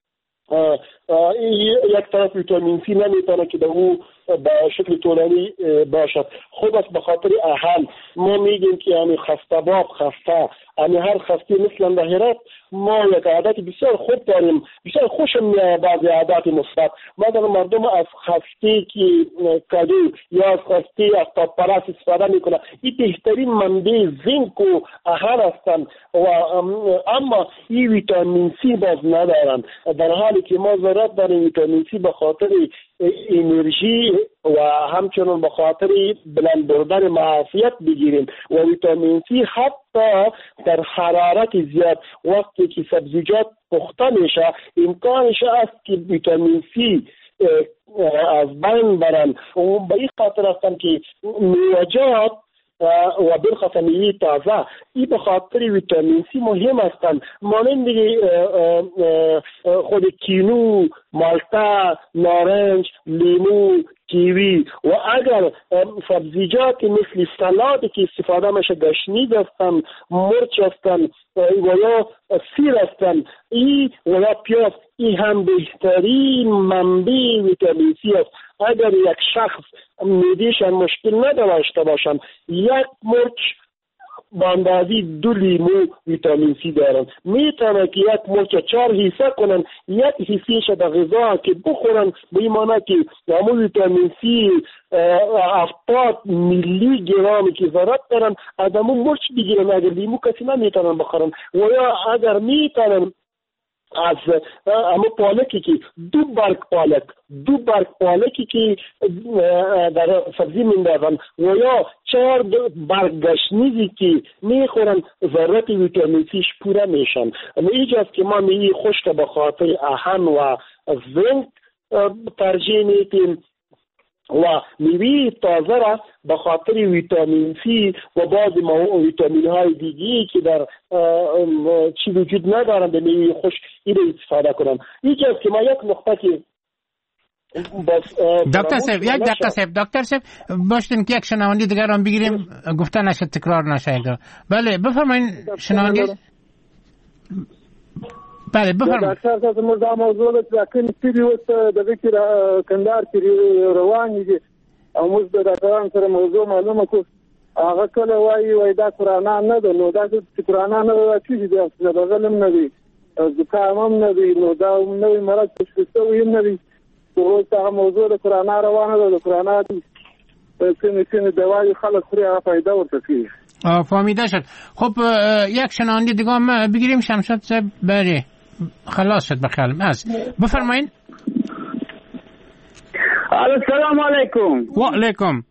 یک طرف ویتامین سی نمیتونه که در او به شکل طولانی باشد. خوب است به خاطر اهل ما میگیم که یعنی خسته باب خسته یعنی هر خسته مثل بهرات ما یک عادت بسیار خوب داریم. بسیار خوشم میاد بعضی عادات مثبت. مثلا مردم از خسته که کدو یا از خسته از تاپراس استفاده میکنه. این بهترین منبع زینک و اهل هستند و اما این ویتامین سی باز ندارن. در حالی که ما ضرورت داریم ویتامین سی به خاطر انرژی و همچنین به خاطر بلند بردن معافیت بگیریم و ویتامین سی حتی در حرارت زیاد وقتی که سبزیجات پخته میشه امکانش است که ویتامین سی از بین برن و به این خاطر هستن که میوه‌جات و بالخصوص میوه تازه این به خاطر ویتامین سی مهم هستند. مانند خود کینو، مالتا، نارنج، لیمو، کیوی و اگر سبزیجات مثل سالاد که استفاده میشه گشنیز هستند، مرچ هستند و یا سیر هستند و یا پیاز این هم بهترین منبع ویتامین سی است. اگر یک شخص معده‌اش مشکل نداشته باشند یک مرچ با اندازه 2 لیمو ویتامین سی دارن. میتونه که یک مرچ 4 حصه کنن یک حصهش در غذا که بخورن به این معنی که همون ویتامین سی 70 میلی گرم که ضرورت دارن از همون مرچ بگیرن. اگر لیمو کسی نمیتونن بخورن و یا اگر میتونن از همه پالکی که دو برگ پالکی که در سبزی میندازن و یا 4 برگ گشنیزی که میخورن ضرورت ویتامین سیش پوره میشن. اینجاست که ما میوه خشک به خاطر اهن و زنک ترجیح میدیم و میوه تازه را به خاطر ویتامین سی و بعض ویتامین های دیگی که در چی وجود ندارن به میوه خشک این را استفاده کنن. اینجاست که ما یک نقطه که دکتر صاحب باشتیم که یک شنوندی دیگر هم بگیریم گفته نشد تکرار نشه. بله بفرمایید شنوندی. بله بفرمایید. دکتر صاحب موږ دا موضوع د کین سری وسته د ذکر کندهار کې روان دي او موږ د ډاکټرانو سره موضوع معلومه کو هغه کله وایي دا قرآن نه ده نو دا چې قرآن نه ده چې د غلم نه دی زکام هم نه دی نو دا نوې مرض تشخیص وي نه دی او دا موضوع د قرآن روانه ده د قرآن چې دوای خلک خوري هغه فایده ورته کوي. فهمیده شد. خب یک شنوندی دیگه هم بگیریم شمشاد صاحب. بله خلاص شد بخیر هست. بفرمایید. السلام علیکم. و علیکم.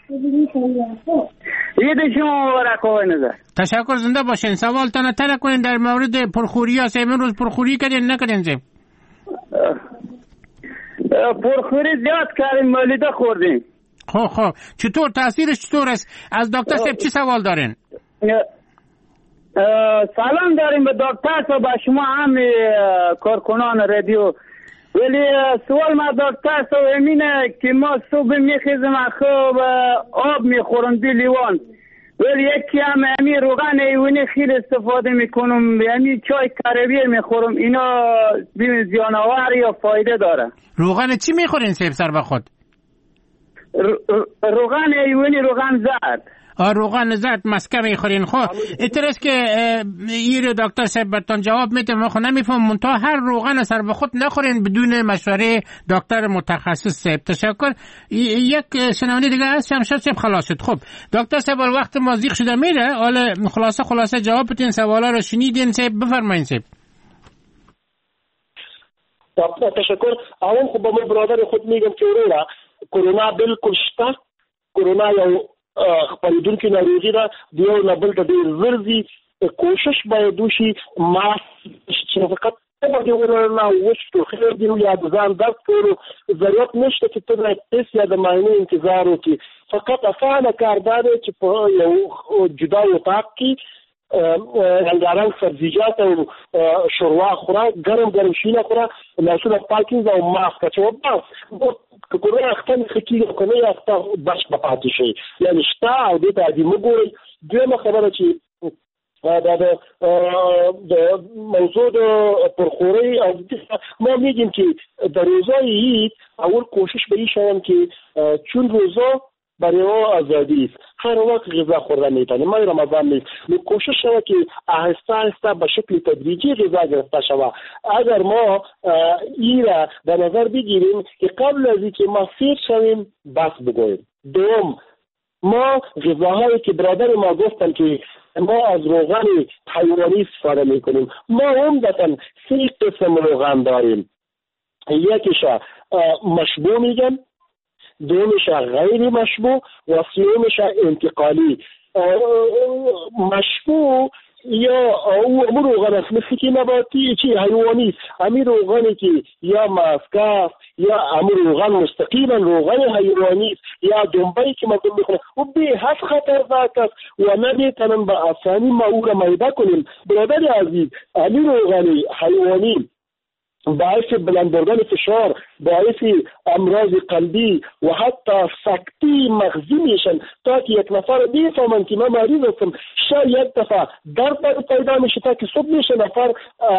عید شما مبارک آقای نظر. تشکر زنده باشین. سوالتان طرح کنین در مورد پرخوری هست. امروز پرخوری کردین نکردین زیم؟ پرخوری زیاد کردیم، مالیده خوردیم. خب چطور تاثیرش چطور است؟ از دکتر صاحب چی سوال دارین؟ سلام داریم به دکتر صاحب، به شما هم کارکنان رادیو. ولی سوال ما دکتر صاحب اینه که ما صبح میخیزم خوب آب میخورم 2 لیوان، ولی یکی هم همین روغن ایوانی خیلی استفاده میکنم، یعنی چای کارویر میخورم. اینا زیانآور یا فایده داره؟ روغن چی میخورین سیب سر به خود؟ روغن ایوانی، روغن زرد. روغن زرد مسکه میخورین. خب اینطور که این دکتر صاحب براتون جواب میده، ما خود نمیفهم. منتها هر روغن سر به خود نخورین بدون مشوره دکتر متخصص صاحب. تشکر. یک شنونده دیگه هست، شمشاد صاحب خلاص شد. خب دکتر صاحب وقت ما زیق شده میره، حالا خلاصه جواب بدین، سوالا رو شنیدین صاحب، بفرمایید صاحب. تشکر. اول خب با برادر خود میگم که کرونا بالکل شته. کرونا یو خپریدونکې ناروغي ده، د یو نه بل ته ډېر زر ځي. کوشش باید وشي ماسک چې فقط باندې ورنه وشو خیر دی یا د ځان درد کولو ضرورت نشته چې ته د تست یا د معاینې انتظار وکړي. فقط اسانه کار دا دی چې په یو جدا اتاق کې رنګارنګ سبزیجات او شوروا خوره، ګرم شینه خوره، لاسونه پاک او ماسک اچوه. بس که کرونا اخته نخکیږي او که نه یې اخته بچ به پاتې شي، یعنې شته او دې ته عادي مه ګورئ. دویمه خبره چې دا د موضوع د پرخورۍ او ما میگیم که در روزای عید اول کوشش به این شوم که چون روزا برای ما آزادی است، هر وقت غذا خوردن میتونیم، ما رمضان نیست، کوشش شود که آهسته به شکل تدریجی غذا گرفته شود. اگر ما این را در نظر بگیریم که قبل از اینکه ما سیر شویم بس بگوییم. دوم، ما غذاهایی که برادر ما گفتن که ما از روغن حیوانی استفاده میکنیم، ما عمدتاً 3 قسم روغن داریم. یکیش مشبوع میگن، دومش غیر مشبوع و سومش انتقالی. مشبوع یا او روغن است مثل که نباتی چی حیوانی است، همین روغنی که یا ماسکه است یا همین روغن مستقیما روغن حیوانی است یا دنبایی که مردم میخورن و به حد خطرناک است و نمیتونن به آسانی ما او را میده کنیم. برادر عزیز، همین روغن حیوانی باعث بلند بردن فشار، باعث امراض قلبی و حتی سکته مغزی میشن. تا که یک نفر بیفهمن که من مریض هستم، شاید یک دفعه درد پیدا میشه تا که صبح میشه نفر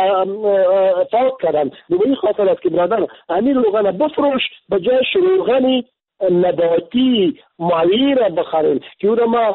فوت کردن. به این خاطر است که برادر همین روغن بفروش به جای روغن نباتی معیر را بخرین که او را ما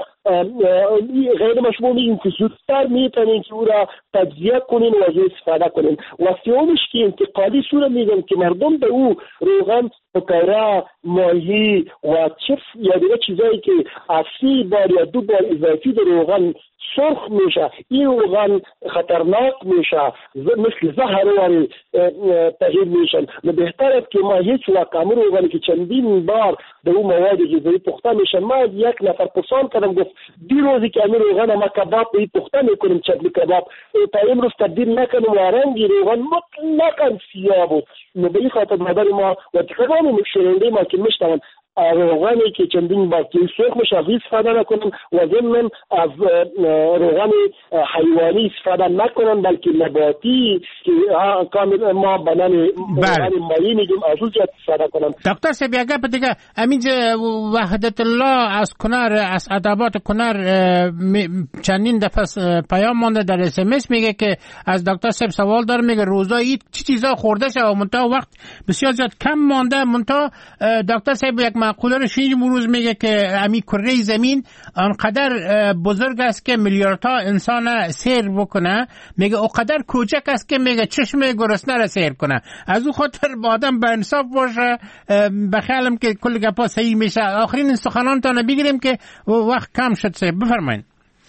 غیر مشبوع میگیم که زودتر میتونین که او را تجزیه کنین و از استفاده کنین. و سومش که انتقالی صورت میگم که مردم به او روغن پکوره، ماهی و چپس یا دیگه چیزایی که از 3 بار یا 2 بار اضافی در روغن سرخ میشه، این روغن خطرناک میشه، مثل زهر واری تغییر میشن. بهتر است که ما هیچ وقت همون روغنی که چندین بار در اون مواد غذایی پخته میشن، ما یک نفر پرسان کردم گفت 2 روزی که همین روغن ما کباب به پخته میکنیم، چتلی کباب تا امروز تبدیل نکنیم و رنگی روغن مطلقا سیاه بود. به این خاطر مادر ما و تمام شنونده ما که میشنون روغنی که چندین بار که سرخ میشه استفاده نکنن و ضمن از روغن حیوانی استفاده نکنن بلکه نباتی که کامل ما بنان روغن مایی میگیم از اون جهت استفاده کنن. دکتر صاحب یک گپ دیگه، همینجا وحدت الله از کنار از ادبات کنار چندین دفعه پیام مونده در SMS میگه که از دکتر صاحب سوال داره، میگه روزا عید چی چیزا خورده شه و منتها وقت بسیار زیاد کم مونده. منتها دکتر صاحب یک مقوله رو شنیدیم امروز، میگه که امی کره زمین آنقدر بزرگ است که میلیاردها انسان سیر بکنه، میگه اونقدر کوچک است که میگه چشم گرسنه را سیر کنه. از اون خاطر با آدم به انصاف باشه. بخیالم که کل گپا صحیح میشه. آخرین سخنانتان بگیریم که وقت کم شد. بفرمایید.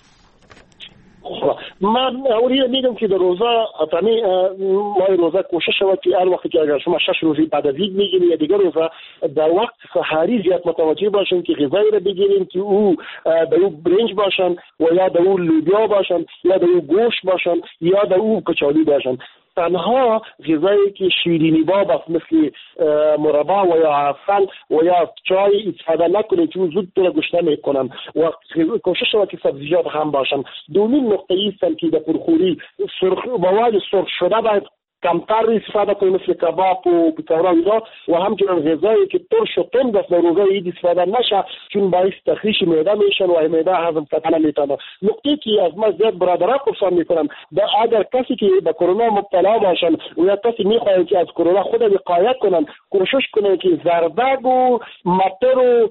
من اولی میگم که در روزا اطلاعی ما روزا کوشش شود که هر وقتی که اگر شما 6 روزی بعد از عید میگیریم یا دیگر روزا در وقت سحری زیاد متوجه باشین که غذایی را بگیریم که او در او برنج باشن و یا در او لوبیا باشن یا در او گوشت باشن یا در او کچالو باشن. تنها غذایی که شیرینی باب است مثل مربا و یا عسل و یا چای استفاده نکنید چون زود تو گشنه میکنن و کوشش کنید که سبزیجات هم باشن. دومین نقطه ایستن که در پرخوری مواد سرخ شده باید کمتر استفاده کنیم مثل کباب و پیکارا و همچنین غذایی که ترش و تند است در روزهای عید استفاده نشه چون باعث تخریش معده میشن و معده هضم کردن نمیتونه. نقطه‌ای که از ما زیاد برادرها پرسان میکنم اگر کسی که به کرونا مبتلا باشن و یا کسی میخواهند که از کرونا خود وقایت کنن کوشش کنن که زردگ و مطر و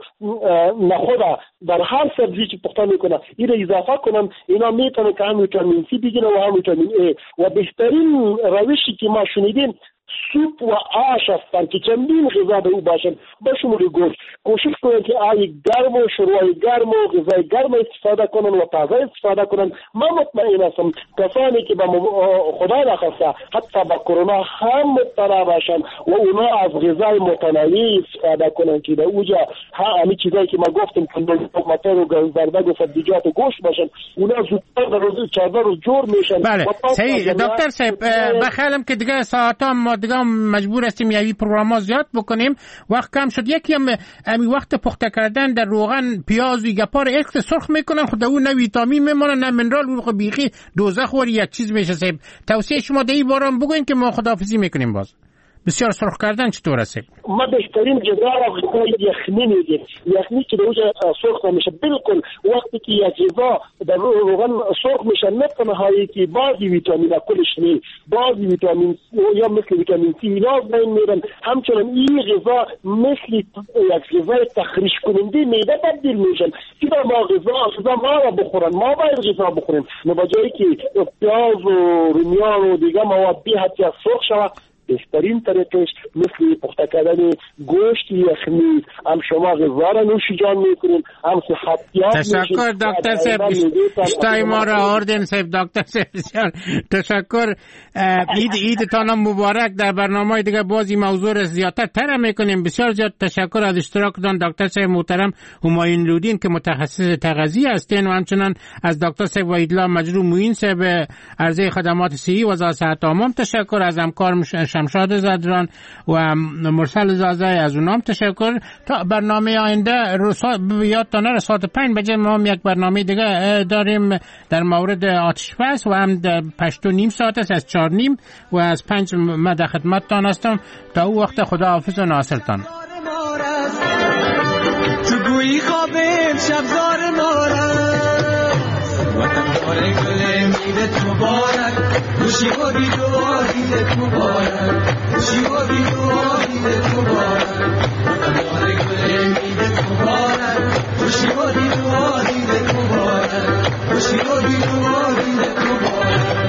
نخود در هر سبزی که پخته میکنن این اضافه کنن. اینا میتونه که هم ویتامین سی بگیرن و هم ویتامین ای و بهترین روشی که ما شنیدیم سوپ و آش هستن که چندین غذا به او باشن به شمول گوشت. کوشش کنن که آی گرم و شروع گرم و غذای گرم استفاده کنن و تازه استفاده کنن. من مطمئن هستم کسانی که به خدا نخواسته حتی با کرونا هم مبتلا باشن و اونا از غذای متنوع استفاده کنن که در اوجا همین چیزایی که ما گفتیم مطر و زردگ و سبزیجات و گوشت باشن اونا زودتر در روز 14 روز جور میشن. بله صحیح دکتر صاحب بخیالم که دیگه ساعت ما دیگه مجبور هستیم یعنی پروگرام زیاد بکنیم وقت کم شد. یکی هم وقت پخته کردن در روغن پیاز و گپار اکس سرخ میکنن خود اون نه ویتامین میمونه نه منرال اون بیخی دوزخ ور یک چیز میشه. صاحب توصیه شما در این بارم بگوین که ما خداحافظی میکنیم. باز بسیار سرخ کردن چطور است؟ ما بهترین غذا را غذای یخنی میگیم. یخنی که دوجه سرخ نمیشه بالکل وقتی که یک غذا در روغن سرخ میشه نه تنهایی که بعضی ویتامین کلش نی بعضی ویتامین یا مثل ویتامین سی اینا بین میرن همچنین این غذا مثل یک غذای تخریش کننده معده تبدیل میشن. که ما غذا ما را بخورن ما باید غذا بخوریم نه با جایی که پیاز و رومیان و دیگه مواد بی حتی سرخ شود. بهترین طریقش مثل پخته کردن گوشت یخنی هم شما غذا را نوش جان میکنین هم صحتیاب میشین. تشکر دکتر صاحب اشتای ما را آوردین. صاحب دکتر صاحب بسیار تشکر. عیدتان مبارک. در برنامه دیگه بازی موضوع را زیادتر تر میکنیم. بسیار زیاد تشکر از اشتراکتان دکتر صاحب محترم همایون لودین که متخصص تغذیه هستین و همچنان از دکتر صاحب وحیدالله مجروح معین صاحب عرضه خدمات صحی وزارت صحت عامه. تشکر از همکار شمشاد زدران و مرسل زازه از اونام تشکر. تا برنامه آینده یادتان نره ساعت 5 بجه ما یک برنامه دیگه داریم در مورد آتش بس و هم در 8:30 ساعت است از 4:30 و از 5 من در خدمتتان هستم. تا او وقت خداحافظ و ناصرتان. تو گویی خوابم شبزار وطن گل میدت مبارک خوشی و بیدو دیدت مبارک خوشی و بیدو دیدت مبارک وطن گل میدت مبارک خوشی و بیدو دیدت مبارک خوشی و بیدو دیدت مبارک.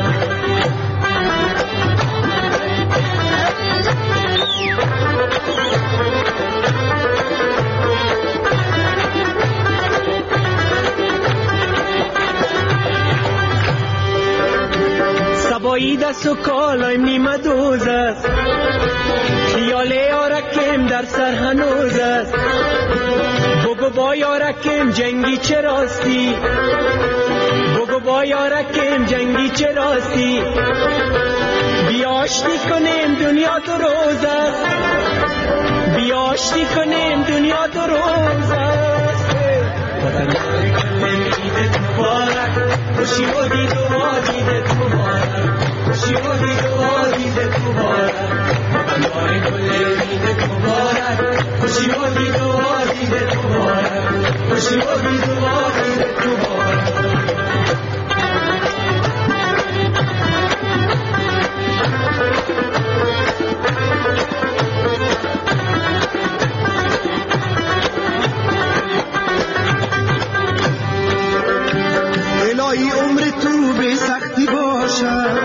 سبایی دست و کالایم نیمه دوز است خیال یارکم در سر هنوز است بگو با یارکم جنگی چه راستی بگو با یارکم جنگی چه راستی بیاشتی کنیم دنیا دو روز است بیاشتی کنیم دنیا دو روز است وطن کلم عیدت مبارک خوشی و دید و دیدت مبارک خوشی و دید و دیدت مبارک وطن کلم عیدت مبارک خوشی و دید و دیدت مبارک خوشی و دید و دیدت مبارک. الهی عمر تو به سختی باشه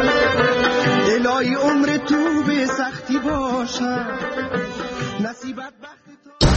الهی عمر تو به سختی باشه نصیبت